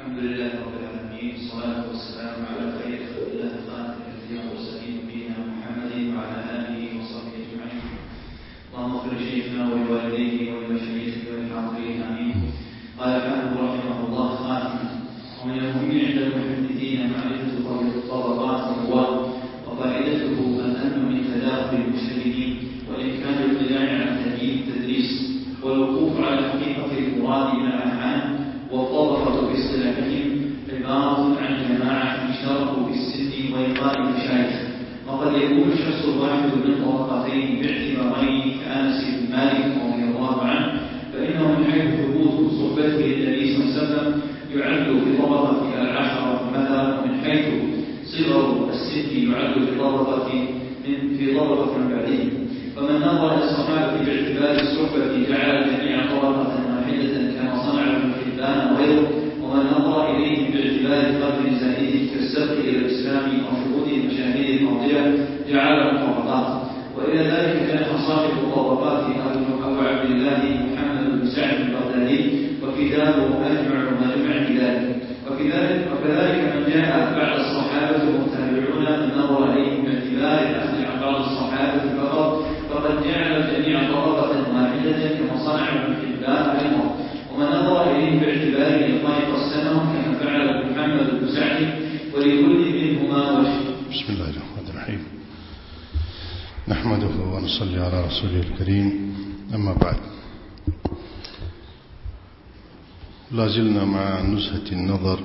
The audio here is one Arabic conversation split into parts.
الحمد لله رب العالمين، والصلاة والسلام على خير خلق الله خاتم الأنبياء والمرسلين نبينا محمد وعلى آله وصحبه أجمعين. اللهم اغفر لشيخنا ولوالديه ولمشايخه وللحاضرين آمين. قال الحافظ رحمه الله خاتمة: ومن المهم عند المحدثين معرفة طبقات الرواة، وفائدته الأمن من تداخل المجتهدين، وإمكان الاطلاع على التدريس، والوقوف على حقيقة المراد من الأنعام، والطبقة باصطلاحهم عبارة عن جماعة اشتركوا في السن وإلقاء المشايخ. وقد يكون الشخص الواحد من طبقتين باعتبارين كأنس بن مالك رضي الله عنه، فإنه من حيث ثبوت صحبته للنبي صلى الله عليه وسلم يعد في طبقة العشرة مثلا، ومن حيث صغر السن يعد في طبقة من بعدهم. فمن نظر إلى الصحابة باعتبار الصحبة جعل الجميع طبقة واحدة كما صنع ابن حبان وغيره، ومن نظر إليهم باعتبار قدر زائد كالسبق إلى الإسلام أو شهود المشاهير الماضية جعلهم طبقات. وإلى ذلك كان صاحب الطبقات أبو عبد الله محمد بن سعد البغدادي، وكتابه أجمع ما جمع بذلك. وكذلك من جاء بعد الصحابة والتابعون من نظر إليهم باعتبار الأخذ عن بعض الصحابة فقط، فقد جعل الجميع طبقة واحدة كما صنع ابن حبان أيضا. ومن نظر إليهم باعتبار الإطلاق قسمهم كما فعل محمد بن سعد، ولكل منهما وجه. بسم الله الرحمن الرحيم. نحمده ونصلي على رسوله الكريم، أما بعد. لازلنا مع نزهة النظر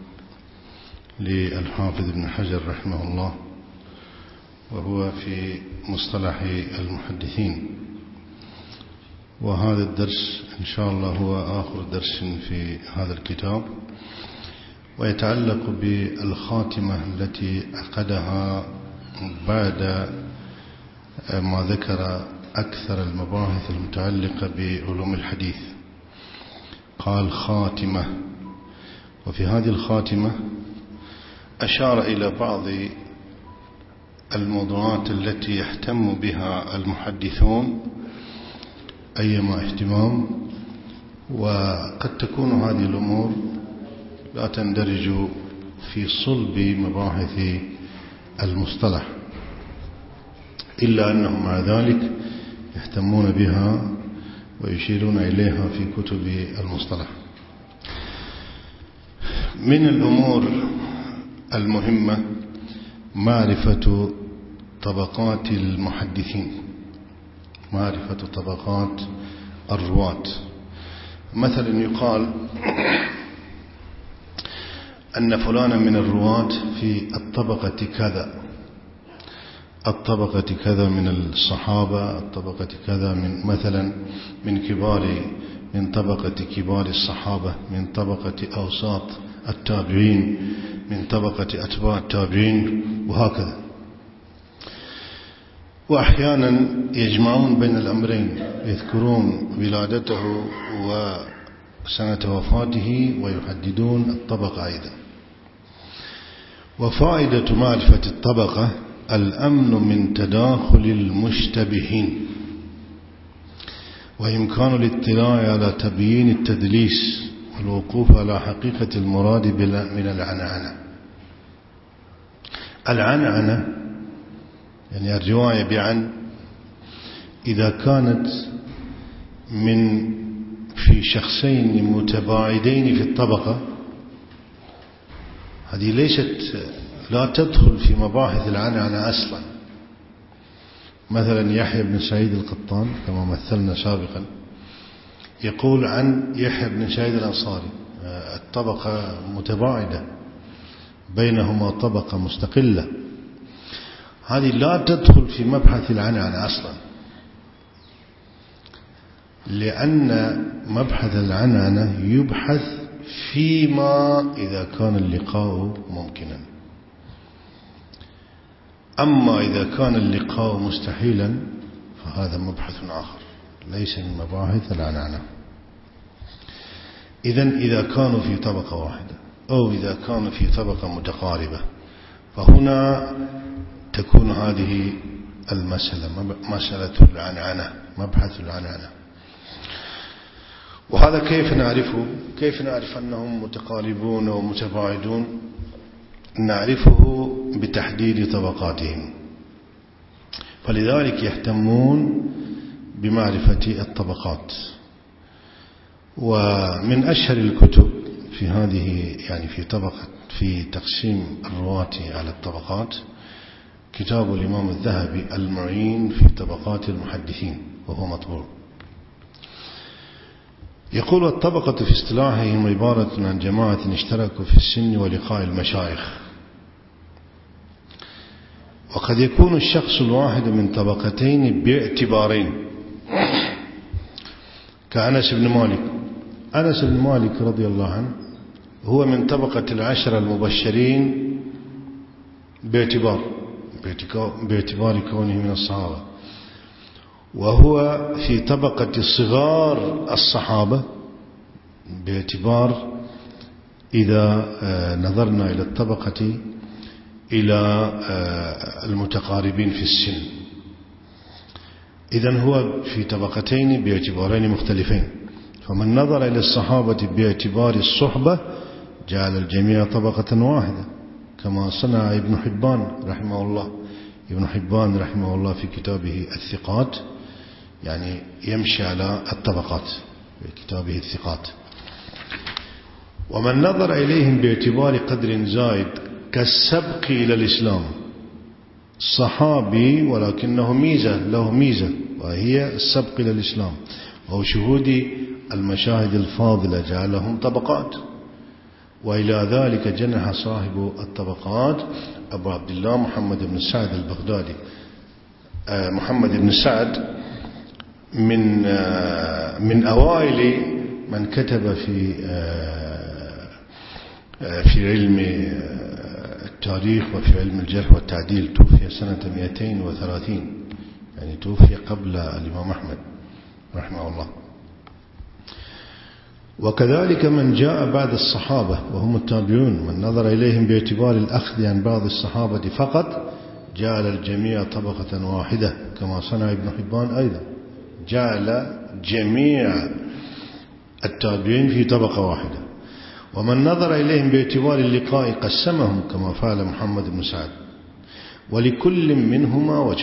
للحافظ ابن حجر رحمه الله، وهو في مصطلح المحدثين. وهذا الدرس إن شاء الله هو آخر درس في هذا الكتاب، ويتعلق بالخاتمة التي عقدها بعد ما ذكر أكثر المباحث المتعلقة بعلوم الحديث. قال خاتمة، وفي هذه الخاتمة أشار إلى بعض الموضوعات التي يهتم بها المحدثون أيما اهتمام، وقد تكون هذه الأمور لا تندرج في صلب مباحث المصطلح، إلا أنهم مع ذلك يهتمون بها ويشيرون إليها في كتب المصطلح. من الأمور المهمة معرفة طبقات المحدثين، معرفة طبقات الرواة. مثلا يقال أن فلانا من الرواة في الطبقة كذا، الطبقة كذا من الصحابة، الطبقة كذا من مثلا من طبقة كبار الصحابة، من طبقة أوساط التابعين، من طبقة أتباع التابعين، وهكذا. وأحيانا يجمعون بين الأمرين، يذكرون ولادته وسنة وفاته ويحددون الطبقة أيضا. وفائدة معرفة الطبقة الأمن من تداخل المشتبهين، وإمكان الاطلاع على تبيين التدليس، والوقوف على حقيقة المراد من العنعنة. العنعنة يعني الرواية بعن، إذا كانت في شخصين متباعدين في الطبقة، هذه لا تدخل في مباحث العنعنة أصلا. مثلا يحيى بن سعيد القطان كما مثلنا سابقا يقول عن يحيى بن سعيد الأنصاري، الطبقة متباعدة، بينهما طبقة مستقلة، هذه لا تدخل في مبحث العنعنة أصلا، لأن مبحث العنعنة يبحث فيما إذا كان اللقاء ممكنا. أما إذا كان اللقاء مستحيلا فهذا مبحث آخر ليس من مباحث العنعنة. إذا كانوا في طبقة واحدة أو إذا كانوا في طبقة متقاربة، فهنا تكون هذه المسألة مسألة العنعنة، مبحث العنعنة. وهذا كيف نعرفه؟ كيف نعرف أنهم متقاربون ومتباعدون؟ نعرفه بتحديد طبقاتهم، فلذلك يهتمون بمعرفة الطبقات. ومن أشهر الكتب في هذه يعني في تقسيم الرواة على الطبقات كتاب الإمام الذهبي المعين في طبقات المحدثين، وهو مطبوع. يقول: الطبقة في اصطلاحهم عبارة عن جماعة اشتركوا في السن ولقاء المشايخ، وقد يكون الشخص الواحد من طبقتين باعتبارين، كأنس بن مالك. أنس بن مالك رضي الله عنه هو من طبقة العشرة المبشرين باعتبار كونه من الصحابة، وهو في طبقة صغار الصحابة باعتبار إذا نظرنا إلى الطبقة إلى المتقاربين في السن. إذن هو في طبقتين باعتبارين مختلفين. فمن نظر إلى الصحابة باعتبار الصحبة جعل الجميع طبقة واحدة، كما صنع ابن حبان رحمه الله. ابن حبان رحمه الله في كتابه الثقات يعني يمشي على الطبقات في كتابه الثقات. ومن نظر إليهم باعتبار قدر زائد كالسبق إلى الإسلام، صحابي ولكنه له ميزة وهي السبق إلى الإسلام أو شهود المشاهد الفاضلة، جعلهم طبقات. وإلى ذلك جنح صاحب الطبقات أبو عبد الله محمد بن سعد البغدادي. محمد بن سعد من أوائل من كتب في علم التاريخ وفي علم الجرح والتعديل. توفي سنة 230، يعني توفي قبل الإمام أحمد رحمه الله. وكذلك من جاء بعد الصحابة وهم التابعون، من نظر إليهم باعتبار الأخذ عن بعض الصحابة فقط جعل الجميع طبقة واحدة، كما صنع ابن حبان أيضا، جعل جميع التابعين في طبقة واحدة. ومن نظر إليهم باعتبار اللقاء قسمهم، كما فعل محمد بن سعد، ولكل منهما وجه.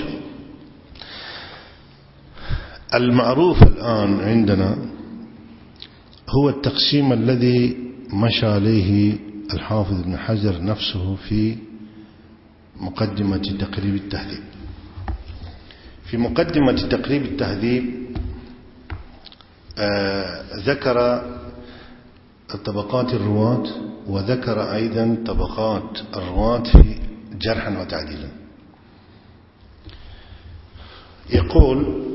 المعروف الآن عندنا هو التقسيم الذي مشى عليه الحافظ ابن حجر نفسه في مقدمة تقريب التهذيب. في مقدمة تقريب التهذيب ذكر طبقات الرواة، وذكر أيضا طبقات الرواة في جرحا وتعديلا. يقول: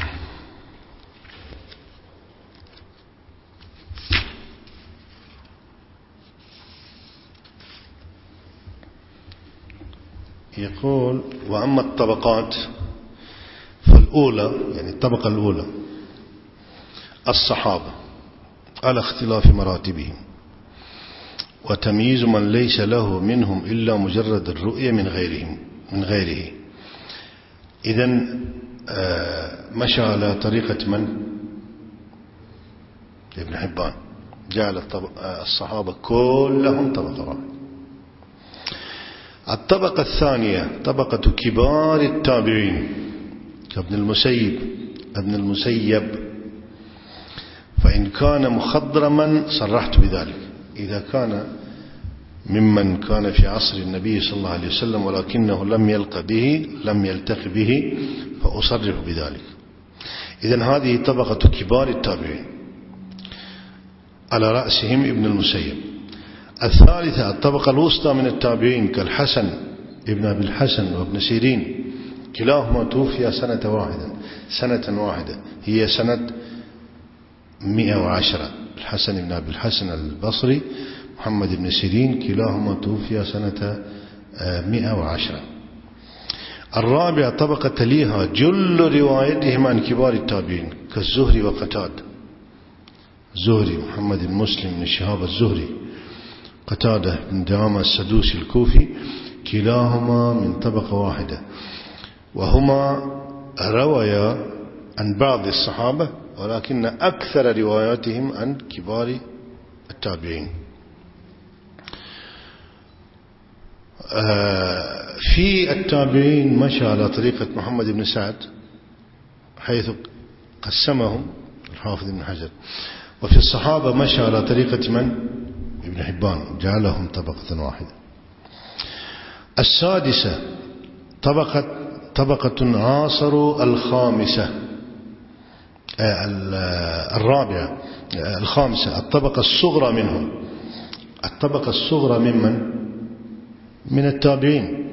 وأما الطبقات فالأولى، يعني الطبقة الأولى الصحابة على اختلاف مراتبهم، وتمييز من ليس له منهم إلا مجرد الرؤية من غيره. إذن مشى على طريقة من؟ ابن حبان، جعل الصحابة كلهم طبقة واحدة. الطبقة الثانية طبقة كبار التابعين كابن المسيب، فإن كان مخضرما صرحت بذلك، إذا كان ممن كان في عصر النبي صلى الله عليه وسلم ولكنه لم يلتقي به فأصرح بذلك. إذن هذه طبقة كبار التابعين على رأسهم ابن المسيب. الثالثة الطبقة الوسطى من التابعين كالحسن ابن أبي الحسن وابن سيرين، كلاهما توفي سنة واحدة هي سنة 110. الحسن ابن أبي الحسن البصري محمد بن سيرين كلاهما توفي سنة 110. الرابعة طبقة تليها جل روايتهم عن كبار التابعين كالزهري وقتاد. زهري محمد بن مسلم بن شهاب الزهري، قتادة بن دعامة السدوسي الكوفي، كلاهما من طبقة واحدة، وهما رويا عن بعض الصحابة ولكن أكثر رواياتهم عن كبار التابعين. في التابعين مشى على طريقة محمد بن سعد حيث قسمهم الحافظ بن حجر، وفي الصحابة مشى على طريقة من؟ ابن حبان، جعلهم طبقة واحدة. السادسة طبقة عاصروا الخامسة، الرابعة الخامسة الطبقة الصغرى منهم. الطبقة الصغرى ممن؟ من التابعين.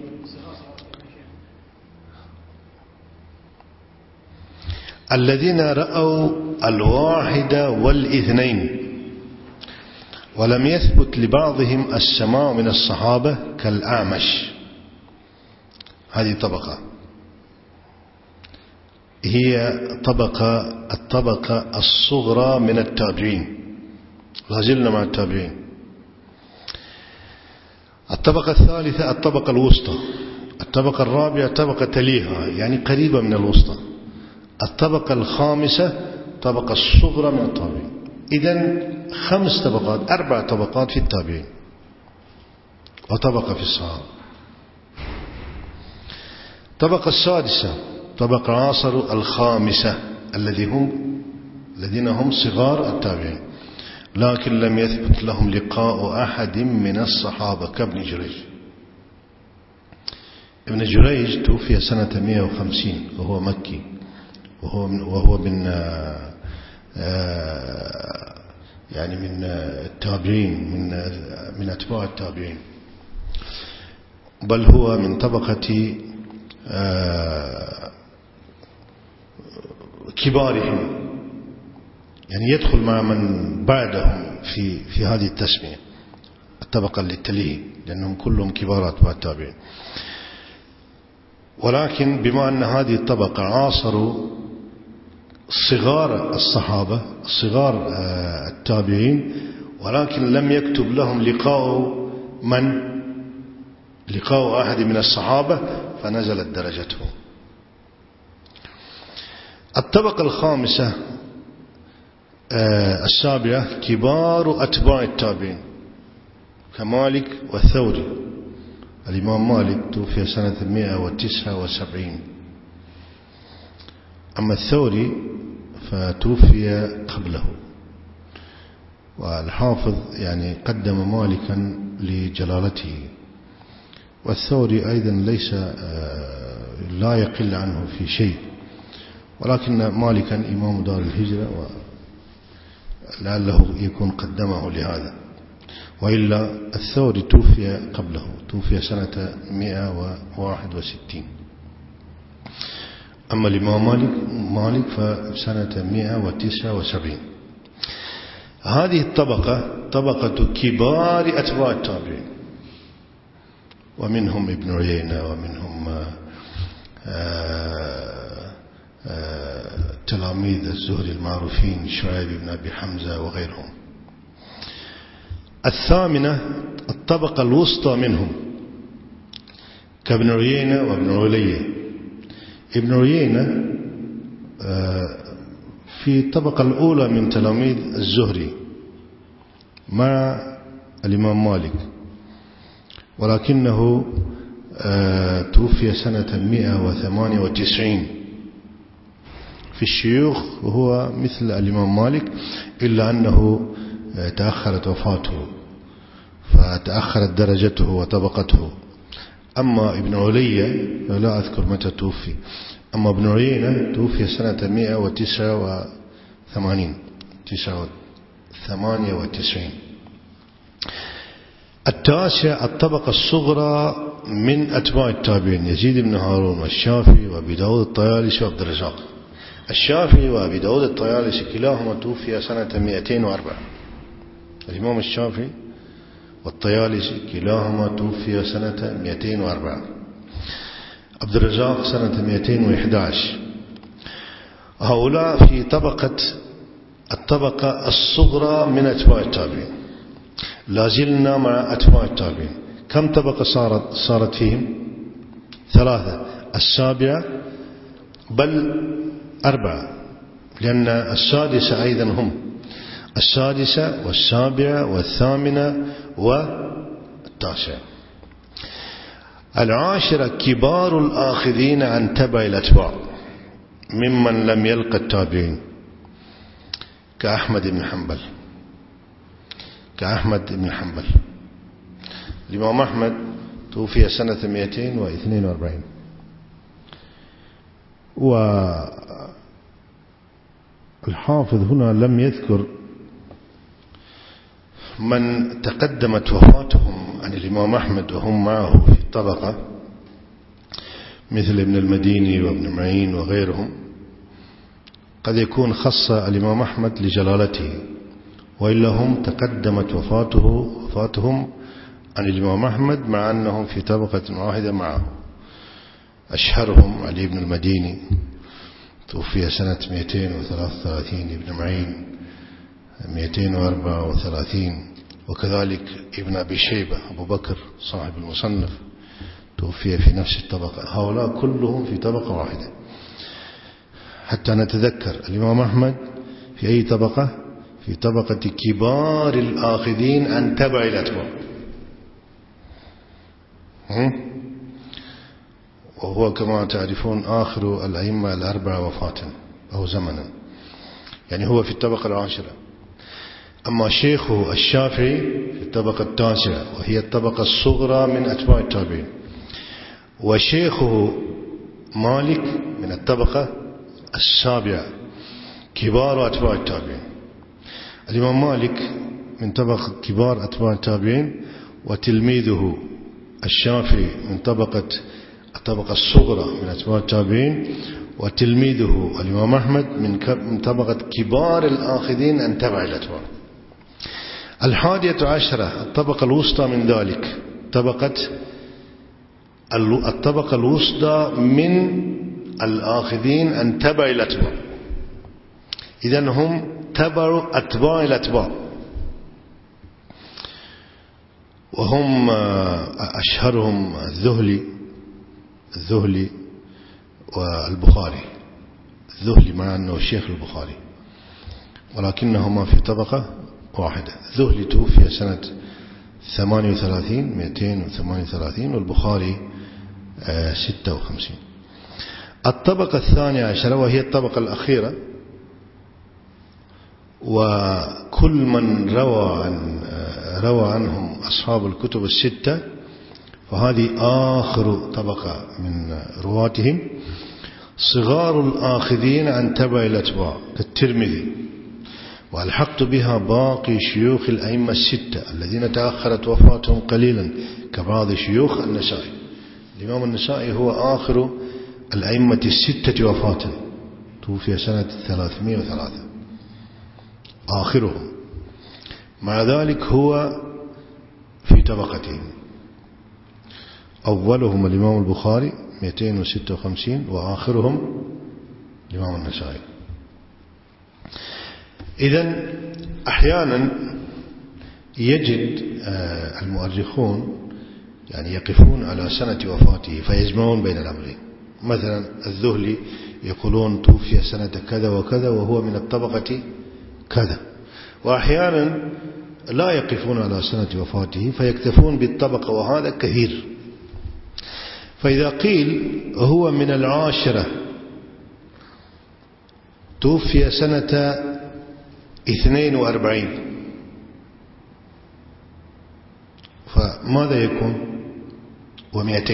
الذين رأوا الواحد والاثنين ولم يثبت لبعضهم السماع من الصحابة كالأعمش. هذه طبقة هي الطبقة الصغرى من التابعين، لازلنا مع التابعين. الطبقة الثالثة الطبقة الوسطى. الطبقة الرابعة طبقة تليها يعني قريبة من الوسطى. الطبقة الخامسة طبقة الصغرى من التابعين. إذن 5 طبقات، 4 طبقات في التابعين وطبقة في الصحابة. الطبقة السادسة طبقة عاصروا الخامسة الذين هم صغار التابعين لكن لم يثبت لهم لقاء أحد من الصحابة كابن جريج. ابن جريج توفي سنة 150 وهو مكي، وهو من يعني من التابعين، من أتباع التابعين، بل هو من طبقة كبارهم، يعني يدخل مع من بعدهم في هذه التسمية، الطبقة اللي تليه، لأنهم كلهم كبار أتباع التابعين. ولكن بما أن هذه الطبقة عاصروا صغار الصحابة، صغار التابعين، ولكن لم يكتب لهم لقاء أحد من الصحابة، فنزلت درجتهم. الطبقة الخامسة السابعة كبار أتباع التابعين كمالك والثوري. الإمام مالك توفي سنة 179، أما الثوري فتوفي قبله. والحافظ يعني قدم مالكا لجلالته، والثوري أيضا ليس لا يقل عنه في شيء، ولكن مالكا إمام دار الهجرة ولعله يكون قدمه لهذا، وإلا الثوري توفي قبله، توفي سنة 161. أما الإمام مالك فسنة 179. هذه الطبقة طبقة كبار أتباع التابعين، ومنهم ابن عيينة، ومنهم تلاميذ الزهري المعروفين شعيب بن أبي حمزة وغيرهم. الثامنة الطبقة الوسطى منهم كابن عيينة وابن علية. ابن عيينة في الطبقة الأولى من تلاميذ الزهري مع الإمام مالك، ولكنه توفي سنة 198 في الشيوخ، وهو مثل الإمام مالك، إلا أنه تأخرت وفاته فتأخرت درجته وطبقته. أما ابن علية لا أذكر متى توفي. أما ابن عيينة توفي سنة 198. التاسع الطبقة الصغرى من أتباع التابعين يزيد بن هارون والشافعي وأبي داود الطيالسي وعبد الرزاق. الشافعي وأبي داود الطيالسي كلاهما توفي سنة 204. الإمام الشافعي والطيالسي كلاهما توفي سنة 204. عبد الرزاق سنة 211. هؤلاء في الطبقة الصغرى من أتباع التابعين. لازلنا مع أتباع التابعين. كم طبقة صارت فيهم؟ 3. السابعة بل 4 لأن السادسة أيضا هم السادسة والسابعة والثامنة والتاسعة. العاشرة كبار الآخذين عن تبع الأتباع ممن لم يلقى التابعين كأحمد بن حنبل. الإمام أحمد توفي سنة 242، والحافظ هنا لم يذكر من تقدمت وفاتهم عن الإمام أحمد وهم معه في الطبقة مثل ابن المديني وابن معين وغيرهم. قد يكون خص الإمام أحمد لجلالته، وإلا هم تقدمت وفاتهم عن الإمام أحمد مع أنهم في طبقة واحدة معه. أشهرهم علي بن المديني توفي سنة 233، ابن معين 234، وكذلك ابن أبي شيبة أبو بكر صاحب المصنف توفي في نفس الطبقة. هؤلاء كلهم في طبقة واحدة. حتى نتذكر الإمام أحمد في أي طبقة؟ في طبقة كبار الآخذين عن تبع الأتباع، وهو كما تعرفون آخر الأئمة الأربعة وفاة أو زمنا، يعني هو في الطبقة العاشرة. أما شيخه الشافعي في الطبقة التاسعة، وهي الطبقة الصغرى من أتباع التابعين، وشيخه مالك من الطبقة السابعة كبار أتباع التابعين. الإمام مالك من طبقة كبار أتباع التابعين، وتلميذه الشافعي من الطبقة الصغرى من أتباع التابعين، وتلميذه الإمام أحمد من طبقة كبار الآخذين عن تبع الأتباع. 11 الطبقة الوسطى من ذلك، الطبقة الوسطى من الآخذين عن تبع الأتباع، إذن هم تبع أتباع الأتباع، وهم أشهرهم الذهلي والبخاري. الذهلي مع أنه الشيخ البخاري، ولكنهما في طبقة واحدة. الذهلي توفي سنة 238، والبخاري 56. الطبقة 12 وهي الطبقة الأخيرة، وكل من روى عنهم أصحاب الكتب الستة، فهذه آخر طبقة من رواتهم، صغار الآخذين عن تبع الأتباع كالترمذي، والحقت بها باقي شيوخ الأئمة الستة الذين تأخرت وفاتهم قليلا كبعض شيوخ النسائي. الإمام النسائي هو آخر الأئمة الستة وفاة، توفي سنة 303 آخرهم. مع ذلك هو في طبقتهم، أولهم الإمام البخاري 256، وآخرهم الإمام النسائي. إذن أحيانا يجد المؤرخون يعني يقفون على سنة وفاته فيجمعون بين الأمرين. مثلا الذهلي يقولون توفي سنة كذا وكذا وهو من الطبقة كذا، وأحيانا لا يقفون على سنة وفاته فيكتفون بالطبقة، وهذا كثير. فإذا قيل هو من 10 توفي سنة 42، فماذا يكون؟ و200.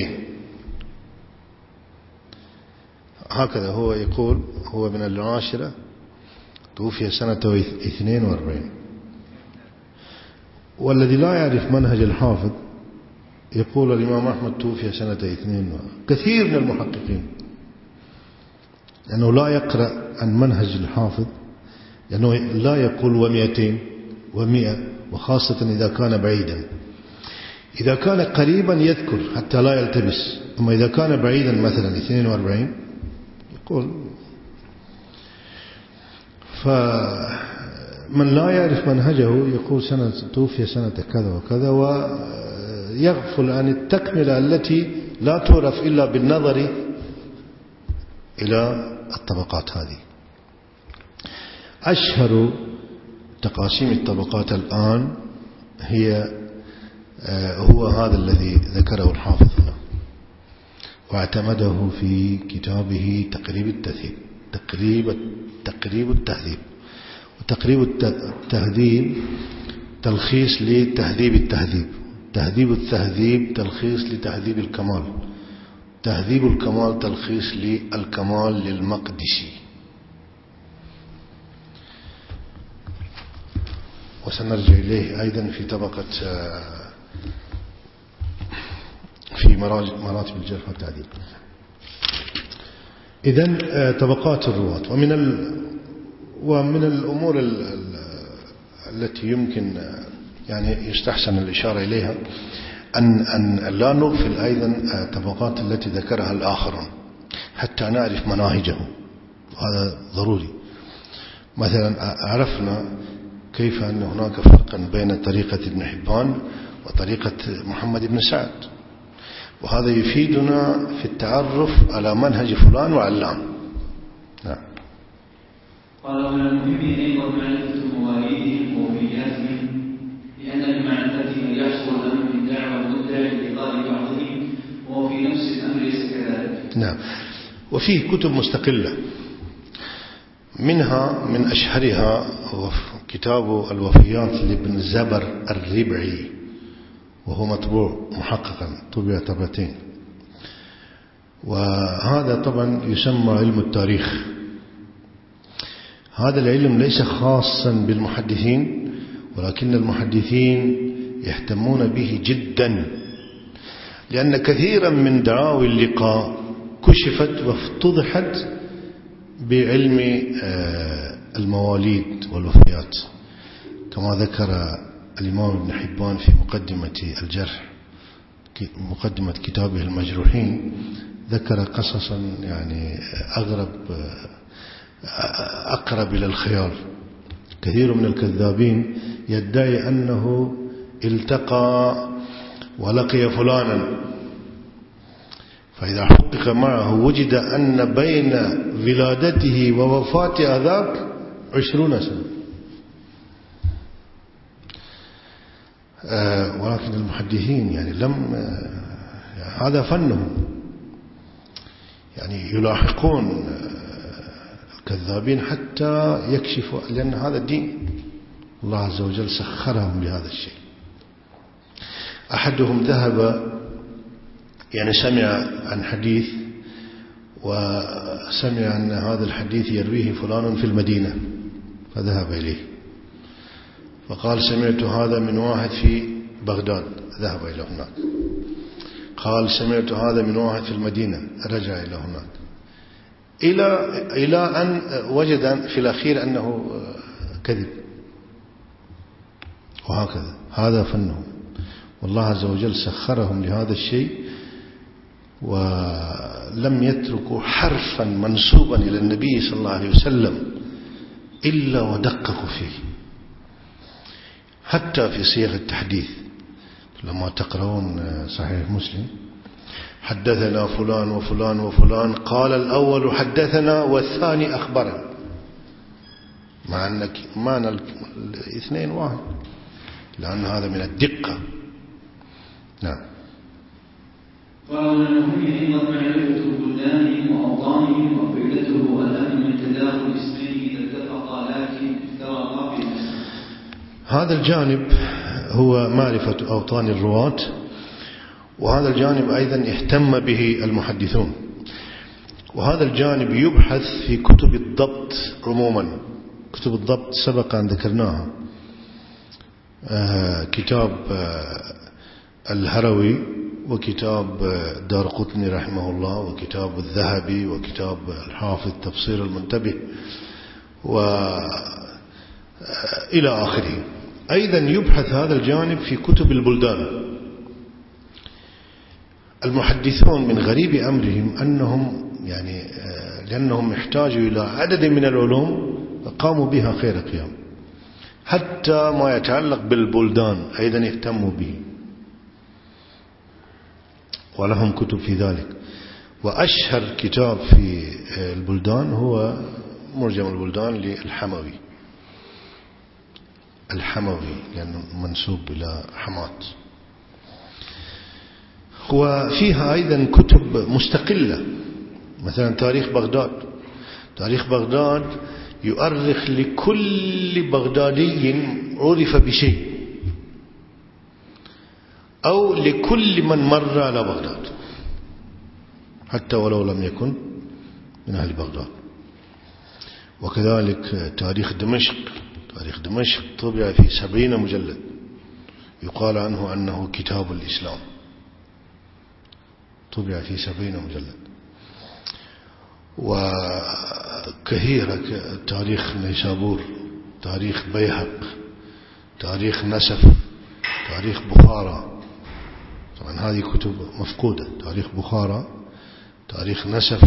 هكذا هو يقول هو من 10 توفي سنة 42. والذي لا يعرف منهج الحافظ يقول الإمام أحمد توفي سنة 2. كثير من المحققين لأنه لا يقرأ عن منهج الحافظ، لأنه لا يقول 200 و100، وخاصة إذا كان بعيدا. إذا كان قريبا يذكر حتى لا يلتبس، أما إذا كان بعيدا مثلا 42 يقول. فمن لا يعرف منهجه يقول توفي سنة كذا وكذا، ويغفل عن التكملة التي لا تعرف إلا بالنظر إلى الطبقات هذه. أشهر تقاسيم الطبقات الآن هو هذا الذي ذكره الحافظ هنا، واعتمده في كتابه تقريب التهذيب. وتقريب التهذيب تلخيص لتهذيب التهذيب، تهذيب التهذيب تلخيص لتهذيب الكمال، تهذيب الكمال تلخيص للكمال للمقدسي. وسنرجع إليه أيضا في طبقة في مراتب الجرح والتعديل. إذن طبقات الرواة. ومن الأمور التي يمكن يعني يستحسن الإشارة إليها أن لا نغفل أيضا طبقات التي ذكرها الآخرون حتى نعرف مناهجه، هذا ضروري. مثلا عرفنا كيف أن هناك فرقا بين طريقة ابن حبان وطريقة محمد بن سعد، وهذا يفيدنا في التعرف على منهج فلان وعلان. نعم. قال من المهم أيضا معرفة مواليدهم ووفياتهم، لأن بمعرفته يحصل الأمر من دعوى المدعي لإلقاء بعضهم، وهو في نفس الأمر ليس كذلك. نعم. وفيه كتب مستقلة، منها من أشهرها كتاب الوفيات لابن زبر الربعي، وهو مطبوع محققا، طبع طبعتين. وهذا طبعا يسمى علم التاريخ. هذا العلم ليس خاصا بالمحدثين، ولكن المحدثين يهتمون به جدا، لأن كثيرا من دعاوي اللقاء كشفت وافتضحت بعلم المواليد والوفيات، كما ذكر الإمام ابن حبان في مقدمة الجرح، مقدمة كتابه المجروحين، ذكر قصصا يعني أقرب إلى الخيال. كثير من الكذابين يدعي أنه التقى ولقي فلانا، فإذا حقق معه وجد أن بين ولادته ووفاة ذاك 20 سنة. ولكن المحدثين يعني هذا فنهم، يعني يلاحقون الكذابين حتى يكشفوا، لأن هذا الدين الله عز وجل سخرهم لهذا الشيء. أحدهم ذهب يعني سمع عن حديث، وسمع أن هذا الحديث يرويه فلان في المدينة، فذهب إليه فقال سمعت هذا من واحد في بغداد، ذهب إلى هناك. قال سمعت هذا من واحد في المدينة، رجع إلى هناك، إلى أن وجد في الأخير أنه كذب. وهكذا هذا فنهم، والله عز وجل سخرهم لهذا الشيء، ولم يتركوا حرفا منسوبا إلى النبي صلى الله عليه وسلم إلا ودققوا فيه، حتى في صيغ التحديث. لما تقرؤون صحيح مسلم حدثنا فلان وفلان وفلان، قال الأول حدثنا والثاني أخبرنا، مع أن معنى الاثنين واحد، لأن هذا من الدقة. نعم. قال المهم أيضا معرفة بلدانهم وأوطانهم، وفائدته الأهم من تداخل الاسمين إذا اتفقا لكن افترقا في الاسم. هذا الجانب هو معرفة أوطان الرواة، وهذا الجانب أيضا اهتم به المحدثون، وهذا الجانب يبحث في كتب الضبط عموما. كتب الضبط سبق أن ذكرناها، كتاب الهروي، وكتاب دارقطني رحمه الله، وكتاب الذهبي، وكتاب الحافظ تفسير المنتبه، وإلى آخره. أيضا يبحث هذا الجانب في كتب البلدان. المحدثون من غريب أمرهم أنهم يعني لأنهم يحتاجوا إلى عدد من العلوم قاموا بها خير قيام، حتى ما يتعلق بالبلدان أيضا يهتموا به، ولهم كتب في ذلك. وأشهر كتاب في البلدان هو مرجم البلدان للحموي الحموي لأنه منسوب إلى حماة. وفيها أيضا كتب مستقلة، مثلا تاريخ بغداد. تاريخ بغداد يؤرخ لكل بغدادي عرف بشيء أو لكل من مر على بغداد حتى ولو لم يكن من أهل بغداد. وكذلك تاريخ دمشق. تاريخ دمشق طبع في 70 مجلد، يقال عنه أنه كتاب الإسلام، طبع في 70 مجلد. وكثيرة تاريخ نيسابور، تاريخ بيهق، تاريخ نسف، تاريخ بخارى. طبعا هذه كتب مفقودة. تاريخ بخارى، تاريخ نسف،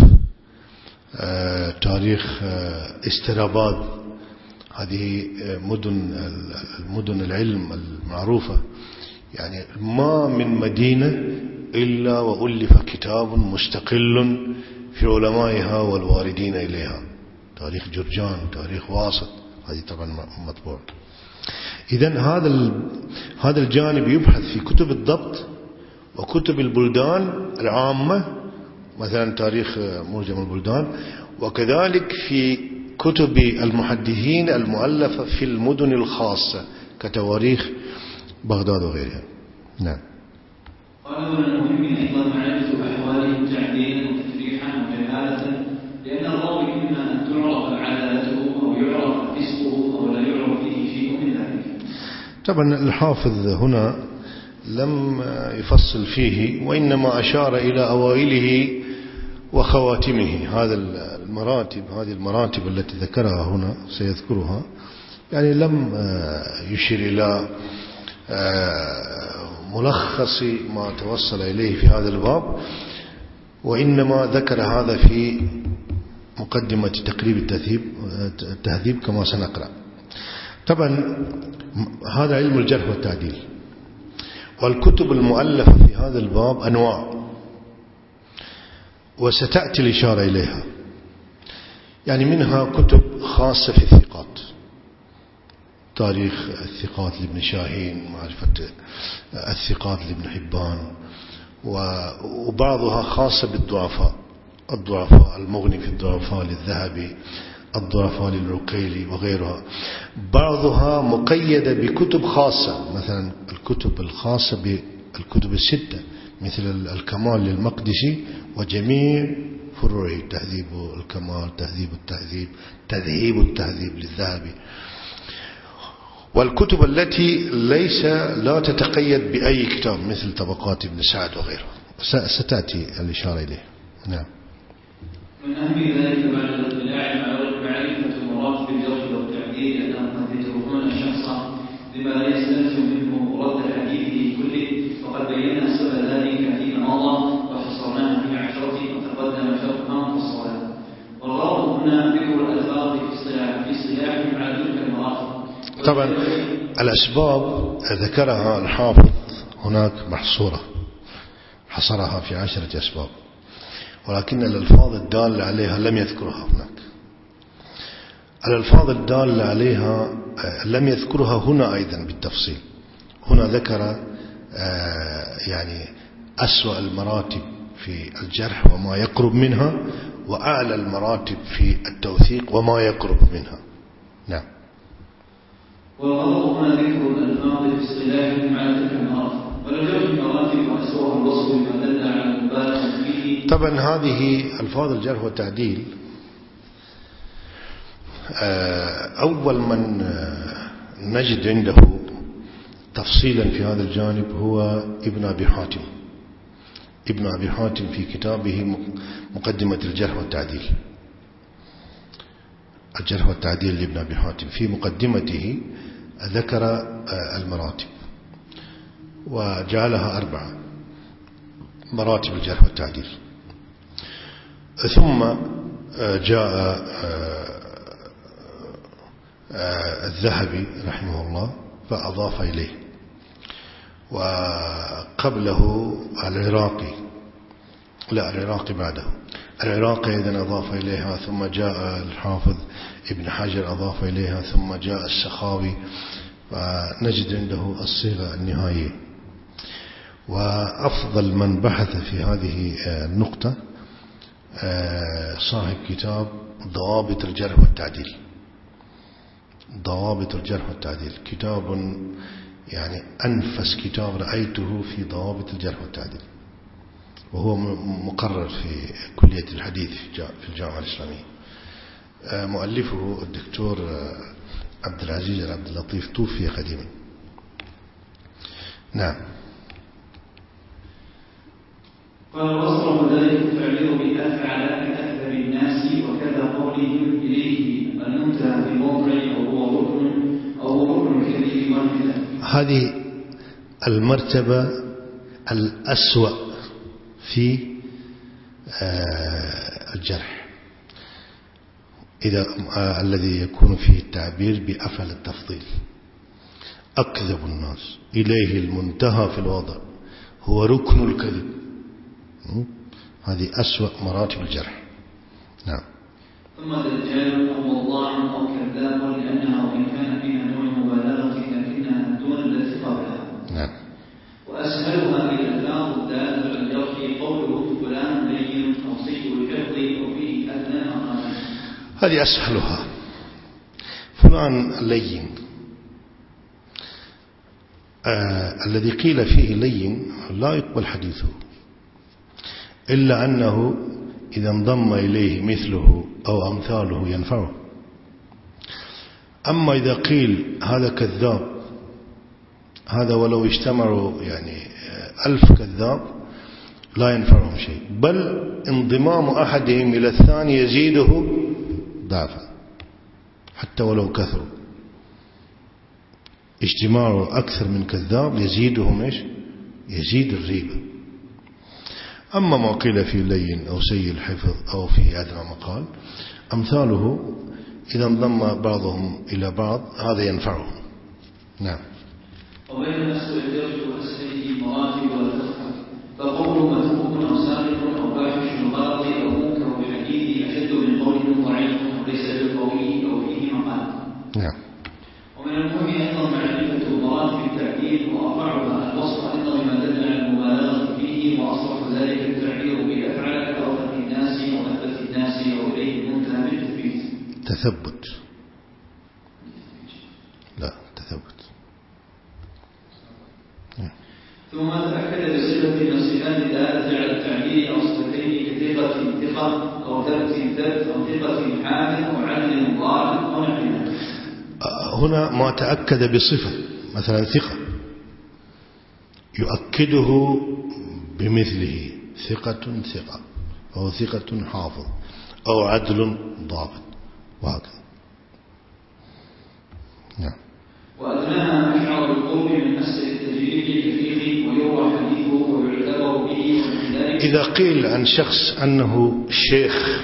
تاريخ استراباد، هذه مدن العلم المعروفة. يعني ما من مدينة إلا وألف كتاب مستقل في علمائها والواردين إليها. تاريخ جرجان، تاريخ واسط، هذه طبعا مطبوع. إذن هذا الجانب يبحث في كتب الضبط وكتب البلدان العامة، مثلا تاريخ موجم البلدان، وكذلك في كتب المحدثين المؤلفة في المدن الخاصة كتواريخ بغداد وغيرها. نعم. قال من المهم أيضا معرفة أحواله تعديلا وتفريحا وجهالة، لأن الراوي إما أن تعرف عدالته أو يعرف فسقه أو لا يعرف فيه شيء من ذلك. طبعا الحافظ هنا لم يفصل فيه، وإنما أشار إلى أوائله وخواتمه. هذه المراتب التي ذكرها هنا سيذكرها، يعني لم يشير إلى ملخص ما توصل إليه في هذا الباب، وإنما ذكر هذا في مقدمة تقريب التهذيب كما سنقرأ. طبعا هذا علم الجرح والتعديل، والكتب المؤلفة في هذا الباب أنواع، وستأتي الإشارة إليها. يعني منها كتب خاصة في الثقات، تاريخ الثقات لابن شاهين، معرفة الثقات لابن حبان، وبعضها خاصة بالضعفاء، الضعفاء المغني في الضعفاء للذهبي، الضعفاء للعقيلي وغيرها. بعضها مقيدة بكتب خاصة، مثلا الكتب الخاصة بالكتب الستة مثل الكمال للمقدسي وجميع فروعه، تهذيب الكمال، تهذيب التهذيب، تذهيب التهذيب للذهبي. والكتب التي لا تتقيد بأي كتاب مثل طبقات ابن سعد وغيره، ستأتي الإشارة إليه. نعم. من أهم ذلك بعد الاطلاع معرفة مراتب الجرح والتعديل، أنهم قد يتركون الشخص بما لا يستلزم منه رد حديثه كله، وقد بينا سبب ذلك فيما مضى وحصرناه في 10 وتقدم شرحا مفصلا. والغرض هنا ذكر الألفاظ في اصطلاحهم على تلك المراتب. طبعا الأسباب ذكرها الحافظ هناك محصورة، حصرها في 10 أسباب، ولكن الألفاظ الدالة عليها لم يذكرها هناك. الألفاظ الدالة عليها لم يذكرها هنا أيضا بالتفصيل. هنا ذكر يعني أسوأ المراتب في الجرح وما يقرب منها، وأعلى المراتب في التوثيق وما يقرب منها. نعم. والغرض هنا ذكر الألفاظ في اصطلاحهم على تلك المراتب، ولجوز المراتب وأسوأ الوصف بما دل على المبالغة فيه. طبعا هذه ألفاظ الجرح والتعديل، أول من نجد عنده تفصيلا في هذا الجانب هو ابن أبي حاتم. ابن أبي حاتم في كتابه مقدمة الجرح والتعديل، الجرح والتعديل لابن أبي حاتم، في مقدمته ذكر المراتب وجعلها 4 مراتب الجرح والتعديل. ثم جاء الذهبي رحمه الله فأضاف إليه، وقبله العراقي بعده، العراقي إذن أضاف إليها، ثم جاء الحافظ ابن حجر أضاف إليها، ثم جاء السخاوي فنجد عنده الصيغة النهائية. وأفضل من بحث في هذه النقطة صاحب كتاب ضوابط الجرح والتعديل. ضوابط الجرح والتعديل كتاب يعني أنفس كتاب رأيته في ضوابط الجرح والتعديل، وهو مقرر في كلية الحديث في الجامعة الإسلامية. مؤلفه الدكتور عبد العزيز عبد اللطيف، توفي قديما. نعم. قال وصرف ذلك التعبير بأفعل كأكثر الناس وكذا قولهم إليه المنتهى في موضع أو هو ركن الكبير والمثال. هذه المرتبة الأسوأ في الجرح، إذا الذي يكون فيه التعبير بأفعل التفضيل. أكذب الناس إليه المنتهى في الوضع هو ركن الكذب. هذه أسوأ مراتب الجرح. نعم. ثم دجال أو وضاع أو كذاب، لأنها وإن كان فيها نوع مبالغة لكنها دون الثقة بها. نعم. وأسهلها بالألفاظ الدالة على الجرح قوله فلان لين أو سيء الحفظ أو فيه أدنى أقامة. هذه أسهلها. فلان لين، الذي قيل فيه لين لا يقبل حديثه، إلا أنه إذا انضم إليه مثله أو أمثاله ينفعه. أما إذا قيل هذا كذاب، هذا ولو اجتمعوا يعني 1000 كذاب لا ينفعهم شيء، بل انضمام أحدهم إلى الثاني يزيده ضعفا حتى ولو كثروا. اجتماع أكثر من كذاب يزيدهم إيش؟ يزيد الريبة. أما ما قيل في لين أو سيء الحفظ أو في أدنى مقال أمثاله إذا انضم بعضهم إلى بعض هذا ينفعهم. نعم. وبين أسوء الجرح وأسفله مراتب وتفقه، فقول متروك أو سارق أو فاحش غلط أو منكر بحديث أشد من قول ضعيف ليس بالقوي أو فيه مقال. نعم. ومن المهم أيضا معرفة مراتب التعديل وأرفعها الوصف أيضا بما دل على المبالغة فيه، وأصرف ذلك التعبير بأفعل كأوثق الناس وأثبت الناس وإليه المنتهى بالتثبيت. تثبت، لا تثبت. ثم تأكد بصفة من الصفات الدالة على التعديل أو صفتين كثقة ثقة أو ثبت ثبت أو ثقة حامل أو عدل ضابط أو نحو. هنا ما تأكد بصفة، مثلا ثقة يؤكده بمثله ثقة ثقة أو ثقة حافظ أو عدل ضابط وهكذا. نعم. وأدناها أشعر بالقرب من أسر التجريد كفيه ويروى حديثه ويعتبر به. إذا قيل عن شخص أنه شيخ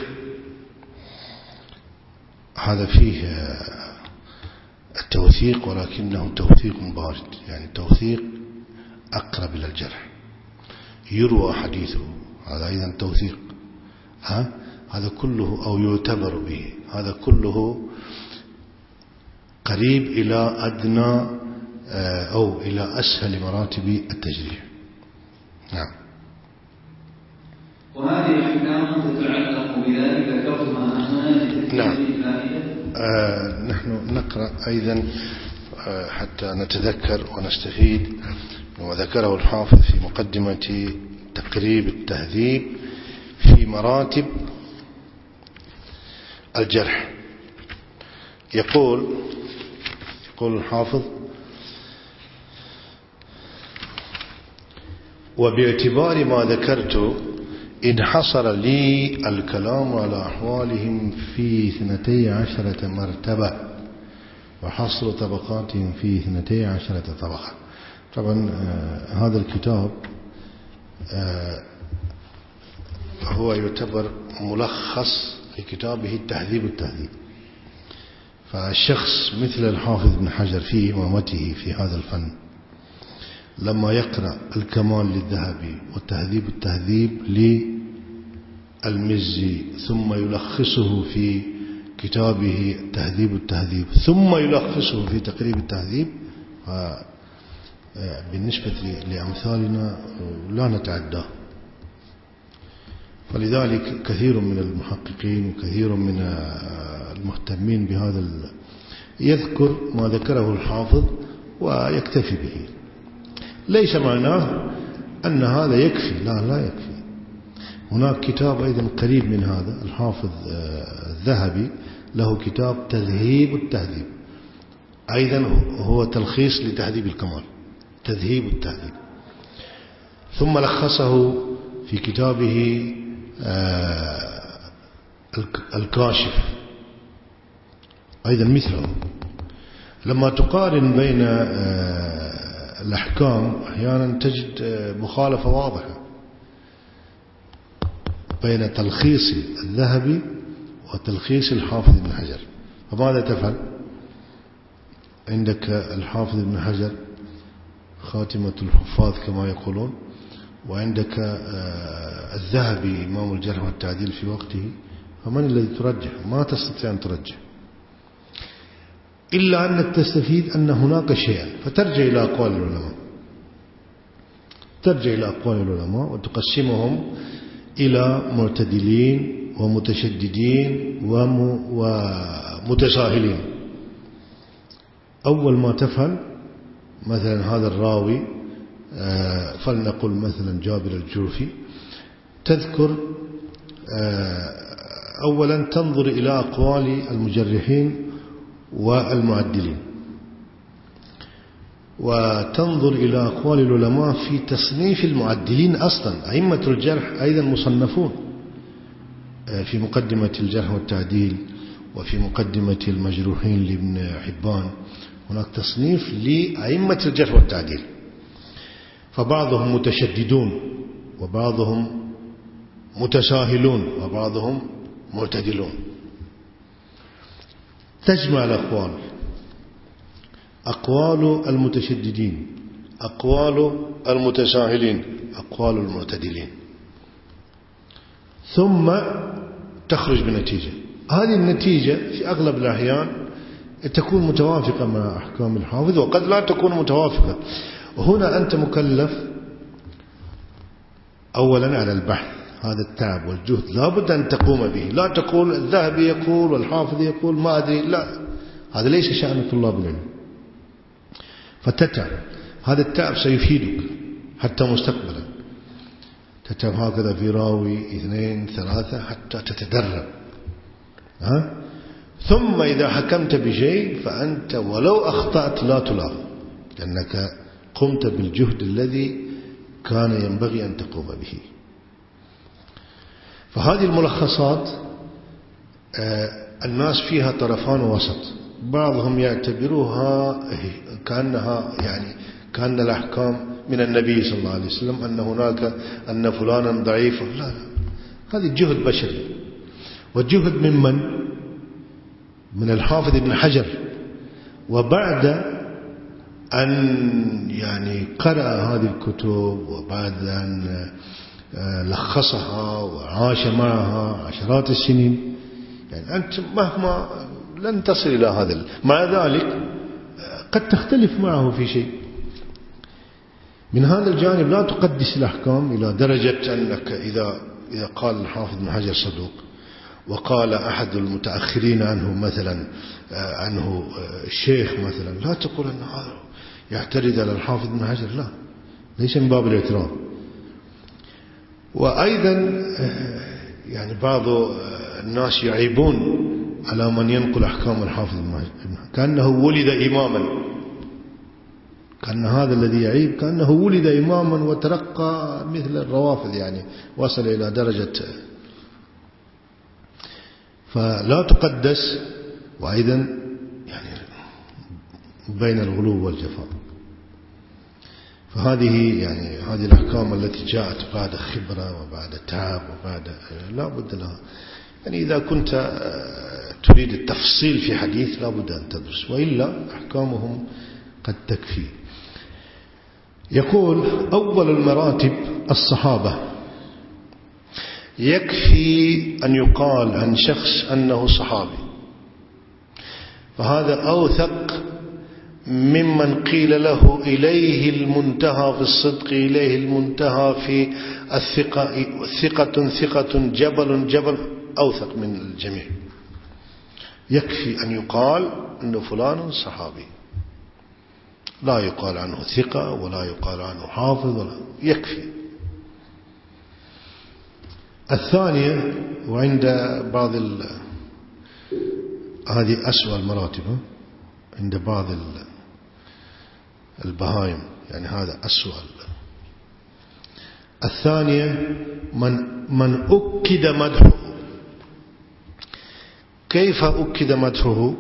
هذا فيه التوثيق، ولكنه توثيق بارد، يعني توثيق أقرب إلى الجرح. يروى حديثه هذا أيضا توثيق، هذا كله أو يعتبر به، هذا كله قريب إلى أدنى أو إلى أسهل مراتب التجريح. نعم. وهذه الأحكام تتعلق بذلك ذكرتها هنا. نعم. نحن نقرأ أيضا حتى نتذكر ونستفيد وما ذكره الحافظ في مقدمة تقريب التهذيب في مراتب الجرح. يقول الحافظ: وباعتبار ما ذكرت انحصر لي الكلام على أحوالهم في 12 مرتبة وحصر طبقاتهم في 12 طبقة. طبعا هذا الكتاب هو يعتبر ملخص لكتابه التهذيب التهذيب. فالشخص مثل الحافظ بن حجر في إمامته في هذا الفن لما يقرأ الكمال للذهبي والتهذيب التهذيب للمزي ثم يلخصه في كتابه تهذيب التهذيب ثم يلخصه في تقريب التهذيب، بالنسبة لأمثالنا لا نتعداه. فلذلك كثير من المحققين وكثير من المهتمين بهذا يذكر ما ذكره الحافظ ويكتفي به. ليس معناه أن هذا يكفي، لا يكفي. هناك كتاب أيضا قريب من هذا الحافظ الذهبي له كتاب تذهيب التهذيب، أيضا هو تلخيص لتهذيب الكمال، تذهيب التهذيب. ثم لخصه في كتابه الكاشف أيضا مثله. لما تقارن بين الأحكام أحيانا تجد مخالفة واضحة بين تلخيص الذهبي وتلخيص الحافظ ابن حجر. فماذا تفعل؟ عندك الحافظ ابن حجر خاتمة الحفاظ كما يقولون، وعندك الذهبي إمام الجرح والتعديل في وقته، فمن الذي ترجح؟ ما تستطيع أن ترجح، إلا أنك تستفيد أن هناك شيئا، فترجع إلى أقوال العلماء، ترجع إلى أقوال العلماء وتقسمهم إلى معتدلين ومتشددين ومتساهلين. أول ما تفعل مثلا هذا الراوي فلنقل مثلا جابر الجرفي، تذكر أولا تنظر إلى أقوال المجرحين والمعدلين، وتنظر إلى أقوال العلماء في تصنيف المعدلين. أصلا أئمة الجرح أيضا مصنفون في مقدمة الجرح والتعديل وفي مقدمة المجروحين لابن حبان، هناك تصنيف لأئمة الجرح والتعديل، فبعضهم متشددون وبعضهم متساهلون وبعضهم معتدلون. تجمع الأقوال، أقوال المتشددين، أقوال المتساهلين، أقوال المعتدلين، ثم تخرج بنتيجة. هذه النتيجة في أغلب الأحيان تكون متوافقة مع أحكام الحافظ وقد لا تكون متوافقة. وهنا أنت مكلف أولا على البحث، هذا التعب والجهد لا بد أن تقوم به. لا تقول الذهبي يقول والحافظ يقول ما أدري، لا، هذا ليس شأن طلاب العلم. فتتعب، هذا التعب سيفيدك حتى مستقبلا. تتعب هكذا في راوي 2 3 حتى تتدرب. ثم إذا حكمت بشيء فأنت ولو أخطأت لا تلام، لأنك قمت بالجهد الذي كان ينبغي أن تقوم به. فهذه الملخصات الناس فيها طرفان وسط. بعضهم يعتبروها كأنها يعني كأن الأحكام من النبي صلى الله عليه وسلم، أن هناك أن فلانا ضعيف. لا، هذه جهد بشري، والجهد من الحافظ ابن حجر. وبعد أن يعني قرأ هذه الكتب وبعد أن لخصها وعاش معها عشرات السنين، يعني أنت مهما لن تصل إلى هذا. مع ذلك قد تختلف معه في شيء. من هذا الجانب لا تقدس الأحكام إلى درجة أنك إذا قال الحافظ ابن حجر صدوق وقال أحد المتأخرين عنه مثلا عنه الشيخ مثلا، لا تقول أن هذا يعترض على الحافظ ابن حجر، لا، ليس من باب الاعتراض. وأيضا يعني بعض الناس يعيبون على من ينقل أحكام الحافظ ابن حجر كأنه ولد إماما، كأن هذا الذي يعيب كأنه ولد إماما وترقى مثل الروافض، يعني وصل إلى درجة. فلا تقدس، وأيضا يعني بين الغلو والجفاء. فهذه يعني هذه الأحكام التي جاءت بعد خبرة وبعد تعب وبعد لا بد لها. يعني إذا كنت تريد التفصيل في حديث لا بد أن تدرس، وإلا أحكامهم قد تكفي. يقول أول المراتب الصحابة. يكفي أن يقال عن شخص أنه صحابي، فهذا أوثق ممن قيل له إليه المنتهى في الصدق، إليه المنتهى في الثقة، ثقة جبل أوثق من الجميع. يكفي أن يقال أنه فلان صحابي، لا يقال عنه ثقة ولا يقال عنه حافظ، ولا يكفي. الثانية، وعند بعض هذه أسوأ المراتب عند بعض البهائم، يعني هذا أسوأ. الثانية من أكد مدحه. كيف أكد مدحه؟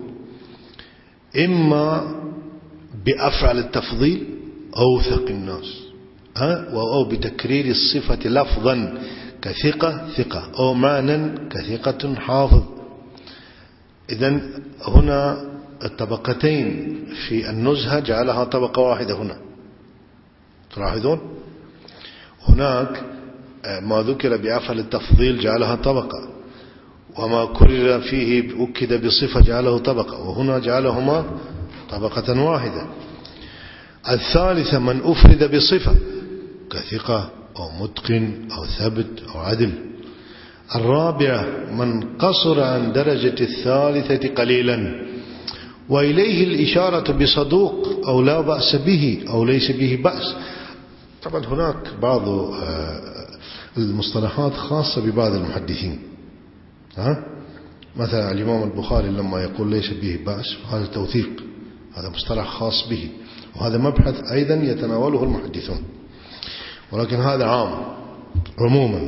إما بأفعل التفضيل أوثق الناس، أو بتكرير الصفة لفظا كثقة أو معنى كثقة حافظ. إذن هنا الطبقتين في النزهة جعلها طبقة واحدة. هنا تلاحظون هناك ما ذكر بأفعل التفضيل جعلها طبقة، وما كرر فيه أكد بصفة جعله طبقة، وهنا جعلهما طبقة واحدة. الثالثة من أفرد بصفة كثقة أو متقن أو ثبت أو عدل. الرابعة من قصر عن درجة الثالثة قليلا، وإليه الإشارة بصدوق أو لا بأس به أو ليس به بأس. طبعا هناك بعض المصطلحات خاصة ببعض المحدثين، مثلا الإمام البخاري لما يقول ليس به بأس، هذا توثيق، هذا مصطلح خاص به، وهذا مبحث أيضا يتناوله المحدثون، ولكن هذا عام عموما.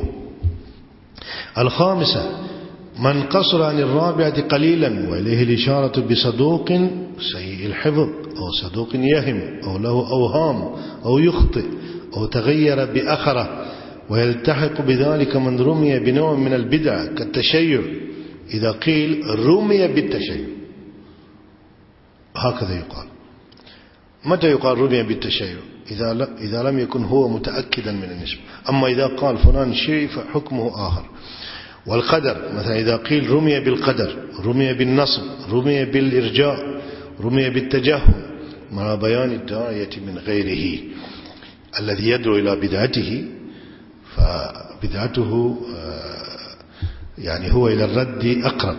الخامسة من قصر عن الرابعة قليلا، وإليه الإشارة بصدوق سيء الحفظ أو صدوق يهم أو له أوهام أو يخطئ أو تغير بأخره، ويلتحق بذلك من رمي بنوع من البدع كالتشيع، إذا قيل رمي بالتشيع هكذا يقال. متى يقال رمي بالتشيع؟ إذا لم يكن هو متأكدا من النسبة. أما إذا قال فلان شيء فحكمه آخر. والقدر مثلا إذا قيل رمي بالقدر، رمي بالنصب، رمي بالإرجاء، رمي بالتجهم، مع بيان الداعية من غيره الذي يدعو إلى بدعته، فبدعته يعني هو إلى الرد أقرب.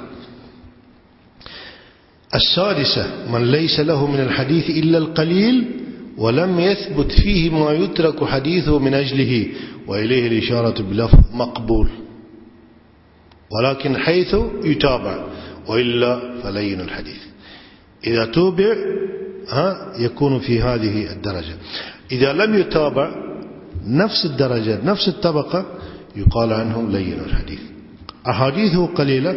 السادسة من ليس له من الحديث إلا القليل ولم يثبت فيه ما يترك حديثه من أجله، وإليه الإشارة بلفظ مقبول، ولكن حيث يتابع، وإلا فلين الحديث. إذا توبع يكون في هذه الدرجة. إذا لم يتابع نفس الدرجة نفس الطبقة يقال عنه لين الحديث. أحاديثه قليلة،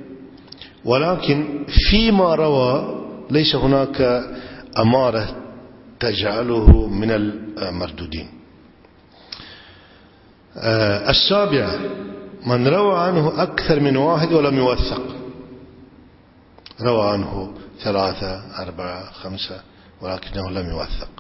ولكن فيما روى ليس هناك أمارة تجعله من المردودين. السابعة من روى عنه أكثر من واحد ولم يوثق، روى عنه 3 4 5 ولكنه لم يوثق،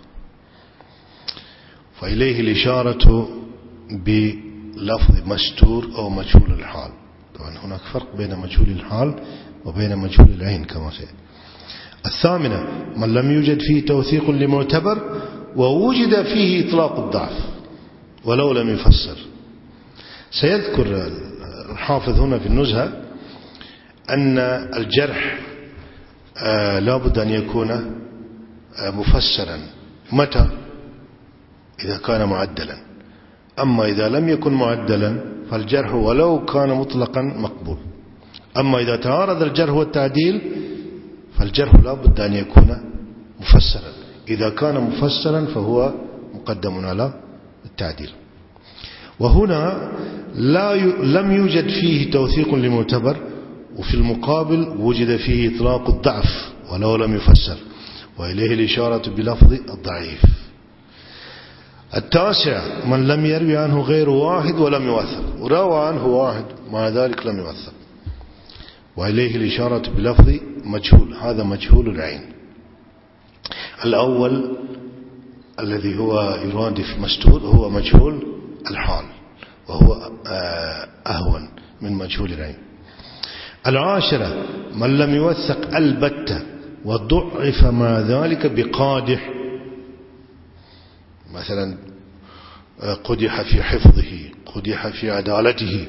فإليه الإشارة بلفظ مستور أو مجهول الحال. طبعا هناك فرق بين مجهول الحال وبين مجهول العين كما سيأتي. الثامنة من لم يوجد فيه توثيق لمعتبر ووجد فيه إطلاق الضعف ولو لم يفسر. سيذكر الحافظ هنا في النزهة أن الجرح لا بد أن يكون مفسرا. متى؟ إذا كان معدلا. أما إذا لم يكن معدلا فالجرح ولو كان مطلقا مقبول. أما إذا تعارض الجرح والتعديل فالجرح لا بد أن يكون مفسرا. إذا كان مفسرا فهو مقدم على التعديل. وهنا لم يوجد فيه توثيق لمعتبر، وفي المقابل وجد فيه إطلاق الضعف ولو لم يفسر، وإليه الإشارة بلفظ الضعيف. التاسع من لم يروي عنه غير واحد ولم يوثق، وروى عنه واحد مع ذلك لم يوثق، وإليه الإشارة بلفظ مجهول. هذا مجهول العين. الأول الذي هو يرادف مستور هو مجهول الحال، وهو أهون من مجهول العين. العاشرة من لم يوثق البتة وضعف مع ذلك بقادح، مثلا قدح في حفظه، قدح في عدالته،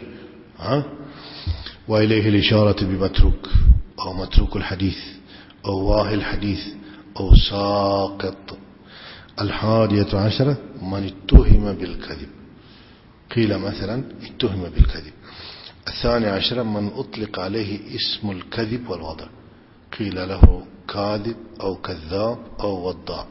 وإليه الإشارة بمتروك أو متروك الحديث أو واهي الحديث أو ساقط. 11 من اتهم بالكذب، قيل مثلا اتهم بالكذب. 12 من أطلق عليه اسم الكذب والوضع، قيل له كاذب أو كذاب أو وضاع.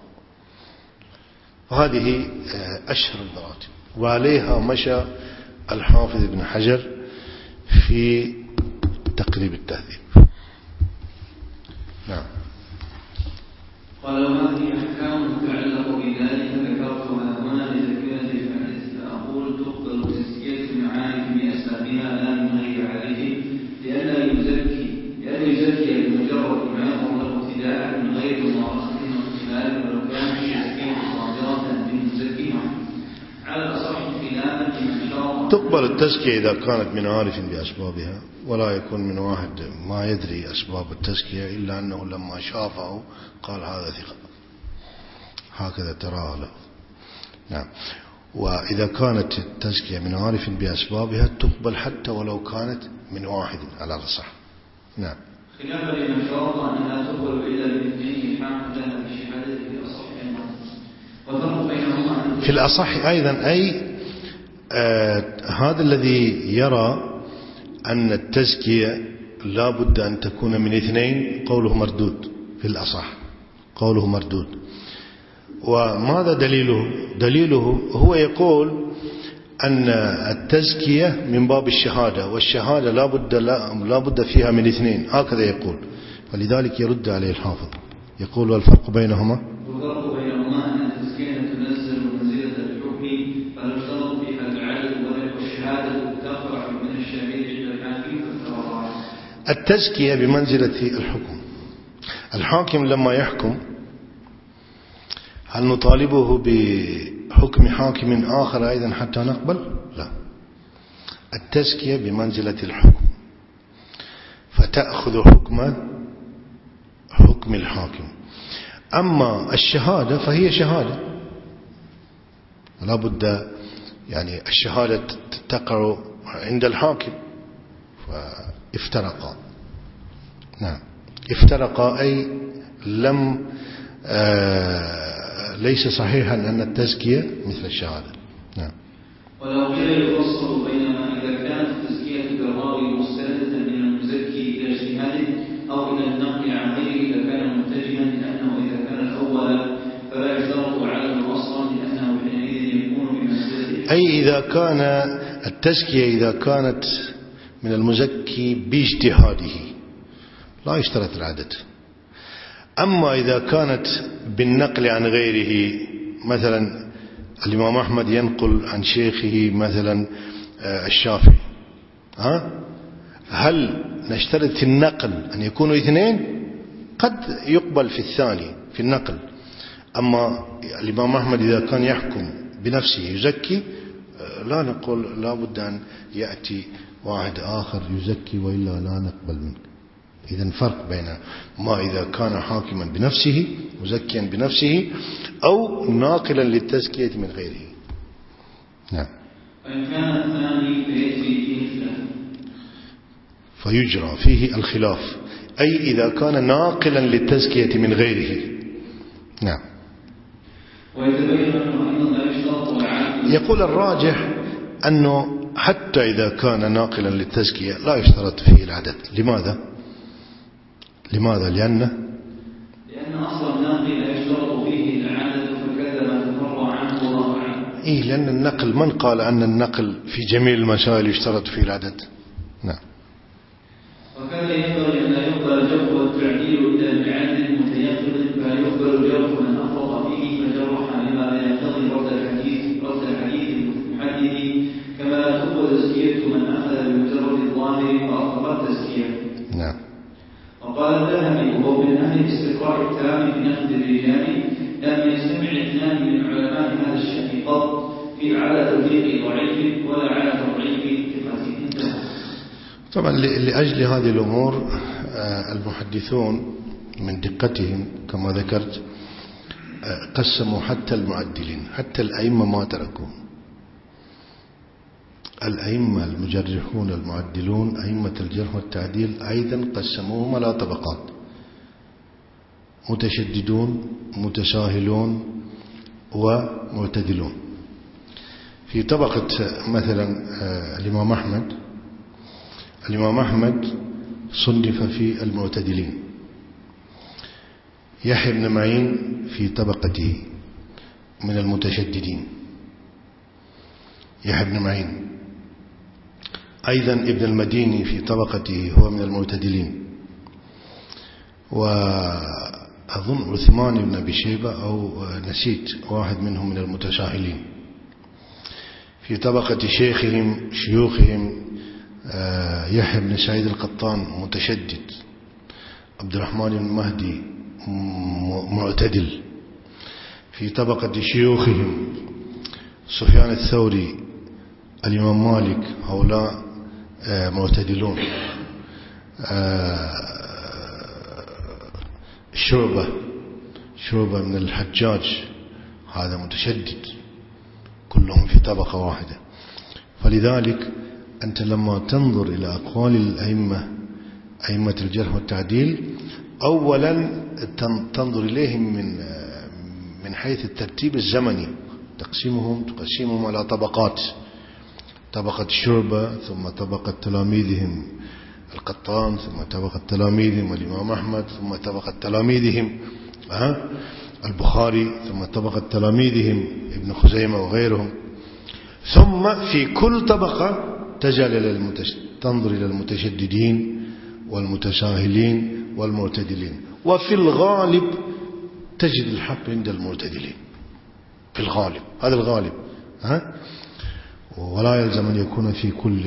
وهذه أشهر المراتب، وعليها مشى الحافظ ابن حجر في تقريب التهذيب. نعم. قال وهذه أحكام تتعلق بذلك ذكرتها هنا لتكملة الحديث، فأقول تقبل تزكية المعارف بأسبابها لا من غير عادته، لئلا يزكي بمجرد ما يظهر له ابتداء من غير ممارسة واختلاف، ولو كانت التزكية صادرة بالمزكي على الأصح خلافا لمن شرط. تقبل التزكية إذا كانت من عارف بأسبابها، ولا يكون من واحد ما يدري أسباب التزكية إلا أنه لما شافه قال هذا ثقة، هكذا تراه له. نعم. وإذا كانت التزكية من عارف بأسبابها تقبل حتى ولو كانت من واحد على الأصح. نعم. خلافا لمن شرط أنها تقبل إلا باثنين حاق لها بشهادة في الأصح أيضا، والفرق بينهما في الأصح أيضا أي هذا الذي يرى أن التزكية لا بد أن تكون من اثنين قوله مردود، في الأصح قوله مردود. وماذا دليله هو يقول أن التزكية من باب الشهادة، والشهادة لا بد فيها من اثنين، هكذا يقول. فلذلك يرد عليه الحافظ يقول والفرق بينهما أن التزكية تنزل منزلة الحكم، فلا يشترط فيها العدل والشهادة تخرج من الشهيد إلى الحاكم فالتوراة. التزكية بمنزلة الحكم. الحاكم لما يحكم هل نطالبه بحكم حاكم آخر أيضا حتى نقبل؟ لا. التزكية بمنزلة الحكم، فتأخذ حكم الحاكم. أما الشهادة فهي شهادة، لا بد يعني الشهادة تقع عند الحاكم، فافترقا. نعم. افترقا أي لم ليس صحيحا أن التزكية مثل الشهادة. نعم. ولو قيل يفصل بينما إذا كانت التزكية بالراوي مستندة من المزكي إلى اجتهاده أو إلى النقل عن غيره إذا كان متجها، لأنه إذا كان الأول فلا يشترط عدم أصلا، لأنه حينئذ يكون بمنزلة. أي إذا كان التزكية إذا كانت من المزكي باجتهاده لا يشترط العدد. أما إذا كانت بالنقل عن غيره، مثلا الإمام أحمد ينقل عن شيخه مثلا الشافعي، هل نشترط في النقل أن يكونوا اثنين؟ قد يقبل في الثاني في النقل. أما الإمام أحمد إذا كان يحكم بنفسه يزكي، لا نقول لا بد أن يأتي واحد آخر يزكي وإلا لا نقبل منه. إذن فرق بين ما إذا كان حاكما بنفسه مزكيا بنفسه أو ناقلا للتزكية من غيره. نعم. وإن كان الثاني فيجرى فيه الخلاف، أي إذا كان ناقلا للتزكية من غيره. نعم. يقول الراجح أنه حتى إذا كان ناقلا للتزكية لا يشترط فيه العدد. لماذا؟ لأن أصل الناقل لا يشترط فيه العدد، فكذا ما تفرع عنه الله عنه. لأن النقل، من قال أن النقل في جميع المسائل يشترط فيه العدد؟ نعم. وكذا ينبغي أن لا يقبل الجرح والتعديل إلا بعدل متيقن، فلا يقبل الجرح من أفرط فيه فجرح لما لا يقتضي رد الحديث المحدث، كما لا تقبل تزكية من أخذ بمجرد الظاهر وأطلق التزكية. نعم. وقال الذهبي وهو من أهل الاستقراء التام في نقد الرجال، لم يستمع اثنان من علماء هذا الشأن قط على توثيق ضعيف ولا على تضعيف ثقة. طبعا لأجل هذه الأمور المحدثون من دقتهم كما ذكرت قسموا حتى المعدلين، حتى الأئمة ما تركوا. الأئمة المجرحون المعدلون أئمة الجرح والتعديل أيضا قسموهم على طبقات: متشددون، متساهلون، ومعتدلون. في طبقة مثلا الإمام أحمد صنف في المعتدلين. يحيى بن معين في طبقته من المتشددين، يحيى بن معين. أيضا ابن المديني في طبقته هو من المعتدلين. وأظن عثمان بن أبي شيبة أو نسيت واحد منهم من المتساهلين. في طبقة شيوخهم يحيى بن سعيد القطان متشدد، عبد الرحمن بن مهدي معتدل. في طبقة شيوخهم سفيان الثوري، الإمام مالك، هؤلاء معتدلون. شعبة من الحجاج هذا متشدد، كلهم في طبقة واحدة. فلذلك أنت لما تنظر إلى أقوال الأئمة، أئمة الجرح والتعديل، أولا تنظر إليهم من حيث الترتيب الزمني، تقسيمهم على طبقات: طبقة شعبة، ثم طبقة تلاميذهم القطان، ثم طبقة تلاميذهم الإمام أحمد، ثم طبقة تلاميذهم البخاري، ثم طبقة تلاميذهم ابن خزيمة وغيرهم. ثم في كل طبقة تنظر إلى المتشددين والمتساهلين والمعتدلين. وفي الغالب تجد الحق عند المعتدلين، في الغالب، هذا الغالب، ولا يلزم أن يكون في كل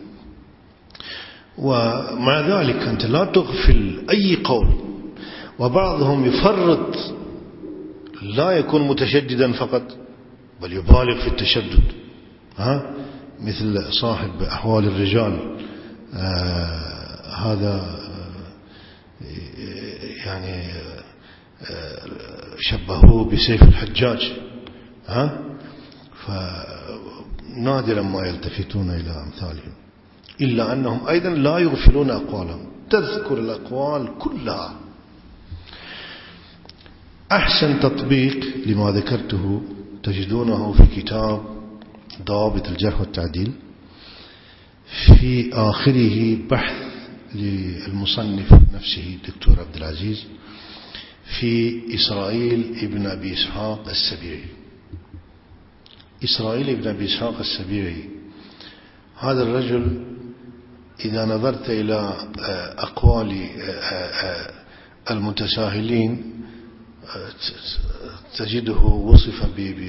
ومع ذلك أنت لا تغفل أي قول. وبعضهم يفرط، لا يكون متشددا فقط بل يبالغ في التشدد، مثل صاحب أحوال الرجال، هذا يعني شبهوه بسيف الحجاج، فنادرا ما يلتفتون إلى أمثالهم، إلا أنهم أيضا لا يغفلون أقوالهم، تذكر الأقوال كلها. أحسن تطبيق لما ذكرته تجدونه في كتاب ضوابط الجرح والتعديل، في آخره بحث للمصنف نفسه الدكتور عبد العزيز في إسرائيل ابن أبي إسحاق السبيعي. إسرائيل ابن أبي إسحاق السبيعي هذا الرجل إذا نظرت إلى أقوال المتساهلين تجده وصف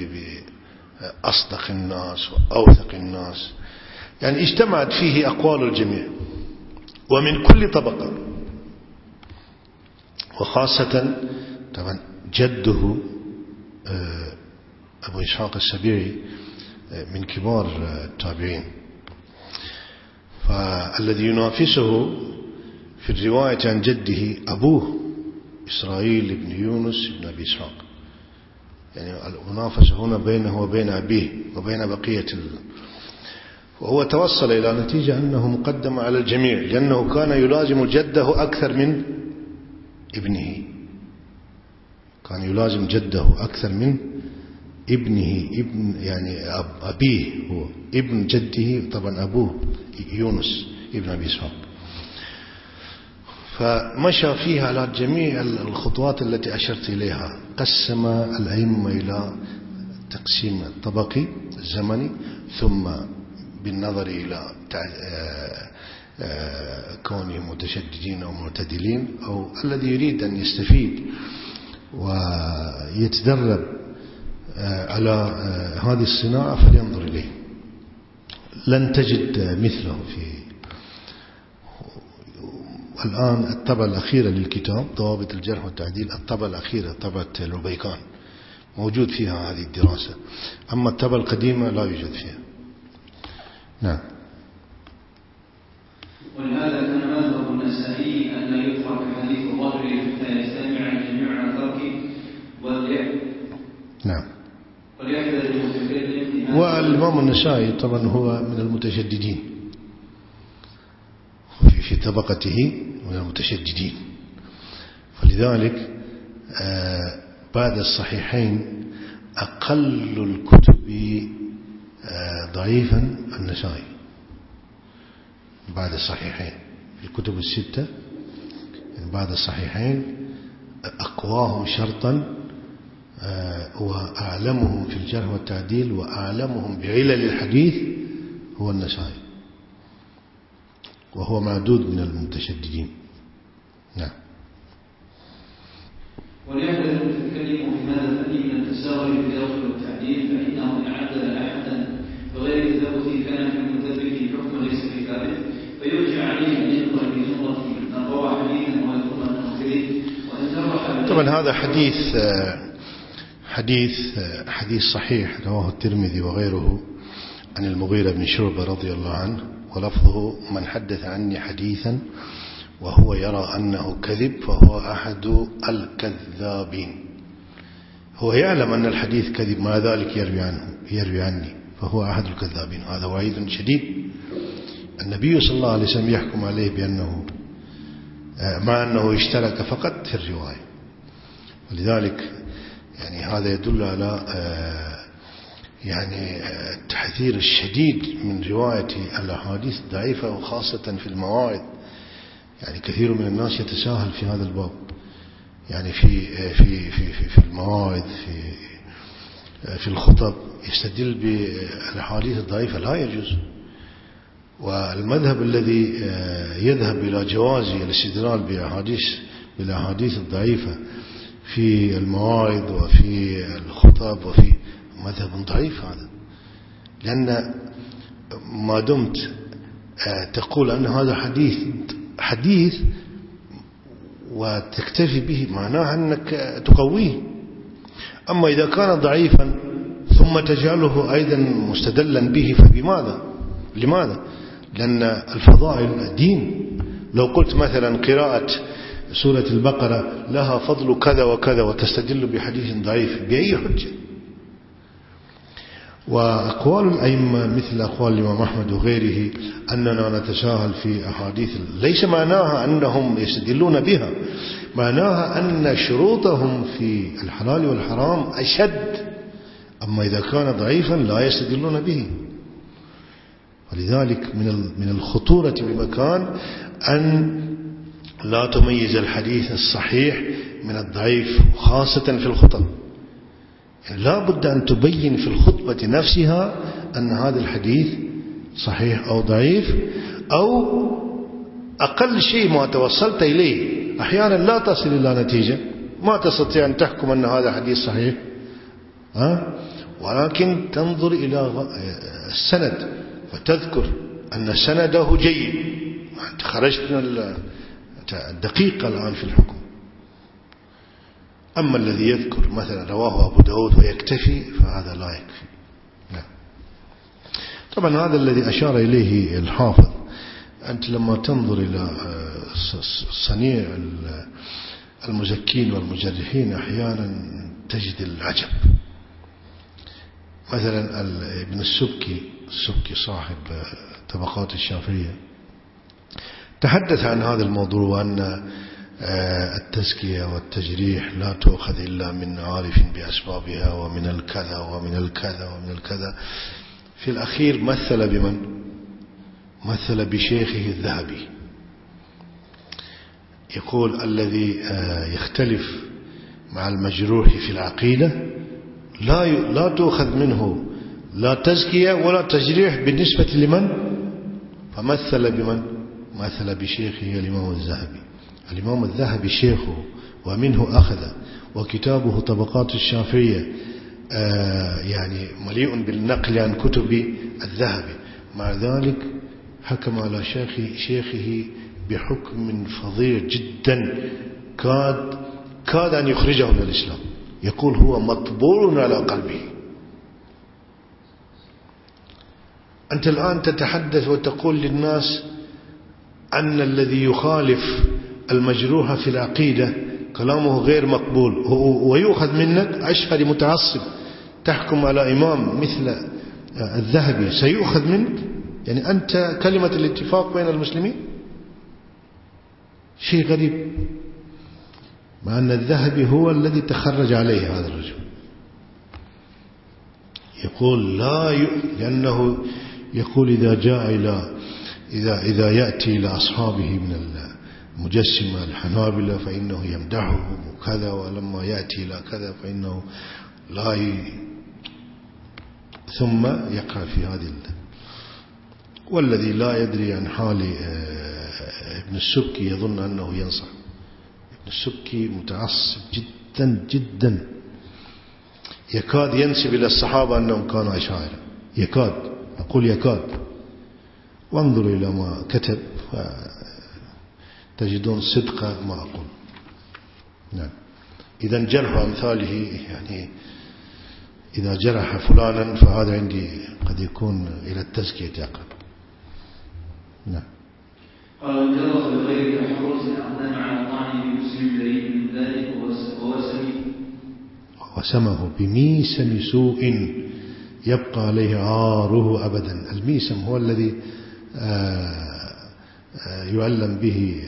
بأصدق الناس وأوثق الناس، يعني اجتمعت فيه أقوال الجميع ومن كل طبقة. وخاصة طبعا جده أبو إسحاق السبيعي من كبار التابعين، فالذي ينافسه في الرواية عن جده أبوه إسرائيل بن يونس بن أبي إسحاق، يعني المنافسة هنا بينه وبين أبيه وبين بقية وهو توصل إلى نتيجة أنه مقدم على الجميع، لأنه كان يلازم جده أكثر من ابنه، كان يلازم جده أكثر من ابنه، ابن يعني أبيه هو ابن جده، طبعا أبوه يونس ابن أبي إسحاق. فمشى فيها على جميع الخطوات التي أشرت إليها. قسم الأئمة إلى تقسيم الطبقي الزمني، ثم بالنظر إلى كونهم متشددين أو معتدلين، أو الذي يريد أن يستفيد ويتدرب على هذه الصناعة فلينظر إليه. لن تجد مثله في الآن. الطبعة الأخيرة للكتاب ضوابط الجرح والتعديل، الطبعة الأخيرة طبعة العبيكان موجود فيها هذه الدراسة، أما الطبعة القديمة لا يوجد فيها. نعم. ولهذا كان مذهب النسائي أن لا يترك حديث الرجل حتى نعم. والإمام النسائي طبعا هو من المتشددين في طبقته، من المتشددين، فلذلك بعد الصحيحين أقل الكتب ضعيفا النسائي بعد الصحيحين. الكتب الستة بعد الصحيحين أقواهم شرطا وأعلمهم في الجرح والتعديل وأعلمهم بعلل الحديث هو النسائي، وهو معدود من المتشددين. نعم. وليحذر المتكلم في هذا الفن من التساهل في الجرح والتعديل، فإنه إن عدل أحدا بغير تثبت كان في المثبت حكم ليس بكاذب، فيرجع عليه أن يدخل في زمرة من روى حديثا ويكون المنكرين، وإن جرح. طبعا هذا حديث صحيح رواه الترمذي وغيره عن المغيرة بن شعبة رضي الله عنه، ولفظه: من حدث عني حديثا وهو يرى أنه كذب فهو أحد الكذابين. هو يعلم أن الحديث كذب، مع ذلك يروي عني، فهو أحد الكذابين. هذا وعيد شديد. النبي صلى الله عليه وسلم يحكم عليه بأنه مع أنه اشترك فقط في الرواية. ولذلك يعني هذا يدل على يعني التحذير الشديد من رواية الأحاديث الضعيفة، وخاصة في المواعظ. يعني كثير من الناس يتساهل في هذا الباب، يعني في المواعظ، في الخطب، يستدل بالأحاديث الضعيفة. لا يجوز. والمذهب الذي يذهب إلى جواز الاستدلال بالأحاديث الضعيفة في المواعظ وفي الخطب وفي مذهب ضعيف هذا، لأن ما دمت تقول أن هذا حديث وتكتفي به، معناها أنك تقويه. أما إذا كان ضعيفا ثم تجعله أيضا مستدلا به، لماذا؟ لأن الفضائل دين. لو قلت مثلا قراءة سورة البقرة لها فضل كذا وكذا وتستدل بحديث ضعيف، بأي حجة؟ وأقوال الأئمة مثل أقوال الإمام أحمد وغيره أننا نتساهل في أحاديث، ليس معناها أنهم يستدلون بها، معناها أن شروطهم في الحلال والحرام أشد. أما إذا كان ضعيفا لا يستدلون به. ولذلك من الخطورة بمكان أن لا تميز الحديث الصحيح من الضعيف، خاصة في الخطب. يعني لا بد أن تبين في الخطبة نفسها أن هذا الحديث صحيح أو ضعيف، أو أقل شيء ما توصلت إليه. أحيانا لا تصل إلى نتيجة، ما تستطيع أن تحكم أن هذا حديث صحيح، ولكن تنظر إلى السند فتذكر أن سنده جيد. أنت خرجت من الدقيقة الآن في الحكم. أما الذي يذكر مثلا رواه أبو داود ويكتفي، فهذا لا يكفي. نعم. طبعا هذا الذي أشار إليه الحافظ. أنت لما تنظر إلى صنيع المزكين والمجرحين أحيانا تجد العجب. مثلا ابن السبكي صاحب طبقات الشافعية تحدث عن هذا الموضوع، وأن التزكية والتجريح لا تؤخذ إلا من عارف بأسبابها ومن الكذا ومن الكذا ومن الكذا. في الأخير مثل بمن؟ مثل بشيخه الذهبي. يقول: الذي يختلف مع المجروح في العقيدة لا تؤخذ منه لا تزكية ولا تجريح بالنسبة لمن؟ فمثل بمن؟ مثل بشيخه الإمام الذهبي. الإمام الذهبي شيخه ومنه أخذ، وكتابه طبقات الشافعية يعني مليء بالنقل عن كتب الذهبي. مع ذلك حكم على شيخه بحكم فظيع جدا كاد أن يخرجه من الإسلام. يقول: هو مطبوع على قلبه. أنت الآن تتحدث وتقول للناس أن الذي يخالف المجروح في العقيدة وكلامه غير مقبول ويؤخذ منك أشهر متعصب تحكم على إمام مثل الذهبي سيؤخذ منك؟ يعني أنت كلمة الاتفاق بين المسلمين شيء غريب، مع أن الذهبي هو الذي تخرج عليه هذا الرجل. يقول لأنه يقول إذا يأتي إلى أصحابه من المجسمة الحنابلة فإنه يمدحهم وكذا، ولما يأتي إلى كذا فإنه ثم يقع في هذه والذي لا يدري عن حال ابن السبكي يظن أنه ينصح. ابن السبكي متعصب جدا جدا، يكاد ينسب إلى الصحابة أنهم كانوا أشاعرة، يكاد، أقول يكاد، وانظروا إلى ما كتب تجدون صدق ما أقول. نعم. إذا جرح أمثاله، يعني إذا جرح فلانا فهذا عندي قد يكون إلى التزكية أقرب. نعم. قال جرح بغير تحرز أقدم على طعن بمسلم بريء من ذلك وسمه بميسم سوء يبقى عليه عاره أبدا. الميسم هو الذي يعلم به،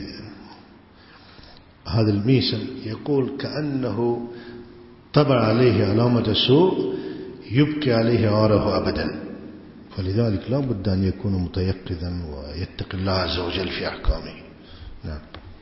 هذا الميسم يقول كأنه طبع عليه علامة سوء يبكي عليه عاره أبدا، فلذلك لا بد أن يكون متيقظا ويتقي الله عز وجل في أحكامه. نعم.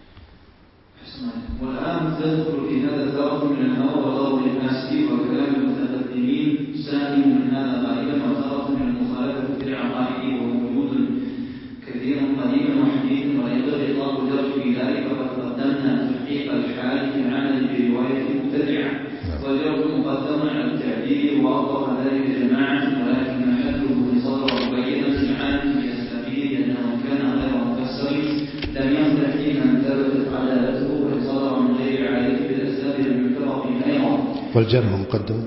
والآن تدخل في هذا الثغر من الهوى وضرب الناس وكلام المتقدمين سالم من هذا غالبا، وثغرة من المخالفة في العقائد وهو موجود كثير قديما وحديثا، وينبغي إطلاق الجرح في ذلك، وقد قدمنا تحقيق الحال في العمل برواية المبتدعة، والجرح مقدم على التعديل وأوضح ذلك جماعة، ولكن محله بصدر مبينة عام في السبيل لأنه كان غير مفسر لم يمدح فيه من ثبتت عدالته وصدر من غير عادته بالأسباب المتفق أيضا. والجرح مقدم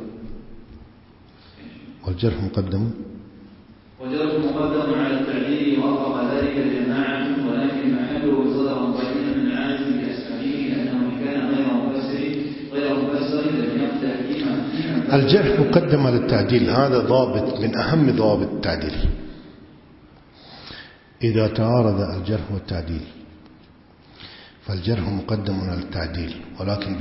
على التعديل وأوضح ذلك جماعة، ولكن محله بصدر مبينة من عادته بالأسباب لأنه كان غير مفسر لم يمدح فيه. الجرح مقدم على التعديل، هذا ضابط من أهم ضوابط التعديل. إذا تعارض الجرح والتعديل فالجرح مقدم على التعديل، ولكن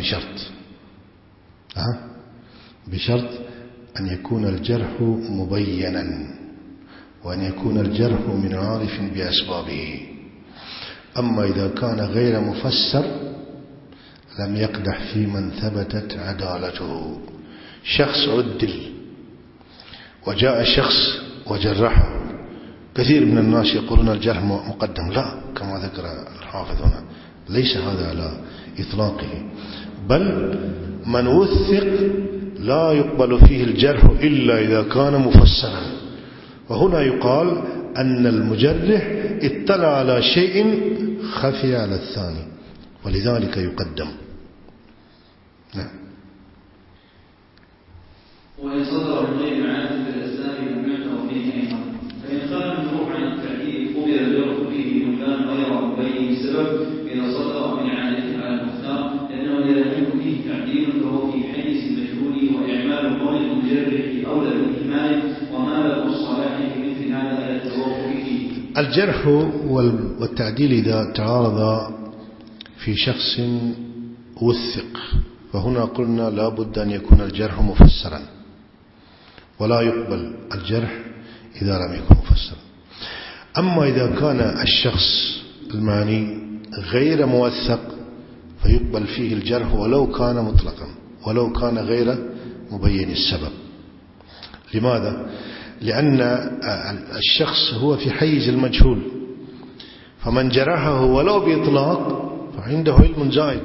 بشرط أن يكون الجرح مبينا، وأن يكون الجرح من عارف بأسبابه. أما إذا كان غير مفسر لم يقدح في من ثبتت عدالته. شخص عدل وجاء شخص وجرحه، كثير من الناس يقولون الجرح مقدم، لا، كما ذكر الحافظ هنا ليس هذا على إطلاقه، بل من وثق لا يقبل فيه الجرح إلا إذا كان مفسرا. وهنا يقال أن المجرح اطلع على شيء خفي على الثاني، ولذلك يقدم. نعم. وإن صدر من غير عادة بالأسباب لم يعتبر فيه أيضا، فإن خالف الفروع عن التعديل قبل الجرح فيه مكان غير مبين السبب إذا صدر من عادته على المختار، لأنه إذا لم يكن فيه تعديل فهو في حيز المجهول، وإعمال قول المجرح أولى بالإهمال، وما له الصلاح في مثل هذا على التوقف فيه. الجرح والتعديل إذا تعارض في شخص وثق، فهنا قلنا لا بد أن يكون الجرح مفسرا، ولا يقبل الجرح إذا لم يكن مفسرا. أما إذا كان الشخص المعني غير موثق فيقبل فيه الجرح ولو كان مطلقا، ولو كان غير مبين السبب. لماذا؟ لأن الشخص هو في حيز المجهول، فمن جرحه ولو بإطلاق فعنده علم زائد،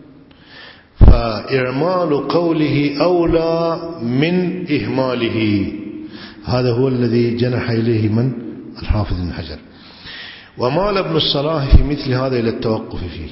فإعمال قوله أولى من إهماله. هذا هو الذي جنح إليه من الحافظ بن حجر، ومال ابن الصلاح في مثل هذا إلى التوقف فيه،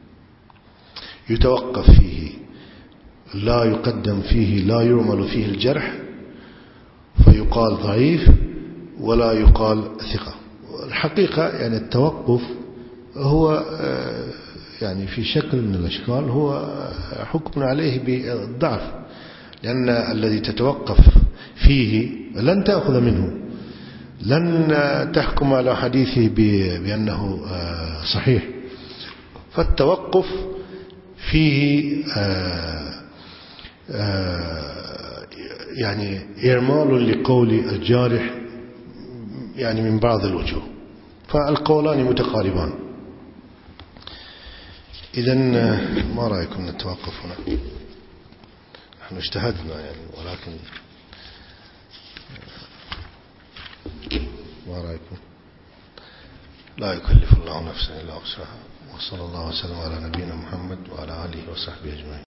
يتوقف فيه، لا يقدم فيه، لا يعمل فيه الجرح فيقال ضعيف ولا يقال ثقة. الحقيقة يعني التوقف هو يعني في شكل من الأشكال هو حكم عليه بالضعف، لأن الذي تتوقف فيه لن تأخذ منه، لن تحكم على حديثه بأنه صحيح، فالتوقف فيه يعني إرمال لقول الجارح يعني من بعض الوجوه، فالقولان متقاربان. إذن ما رأيكم نتوقف هنا؟ نحن اجتهدنا يعني، ولكن ما رأيكم؟ لا يكلف الله نفسا إلا وسعها. وصلى الله وسلم على نبينا محمد وعلى آله وصحبه أجمعين.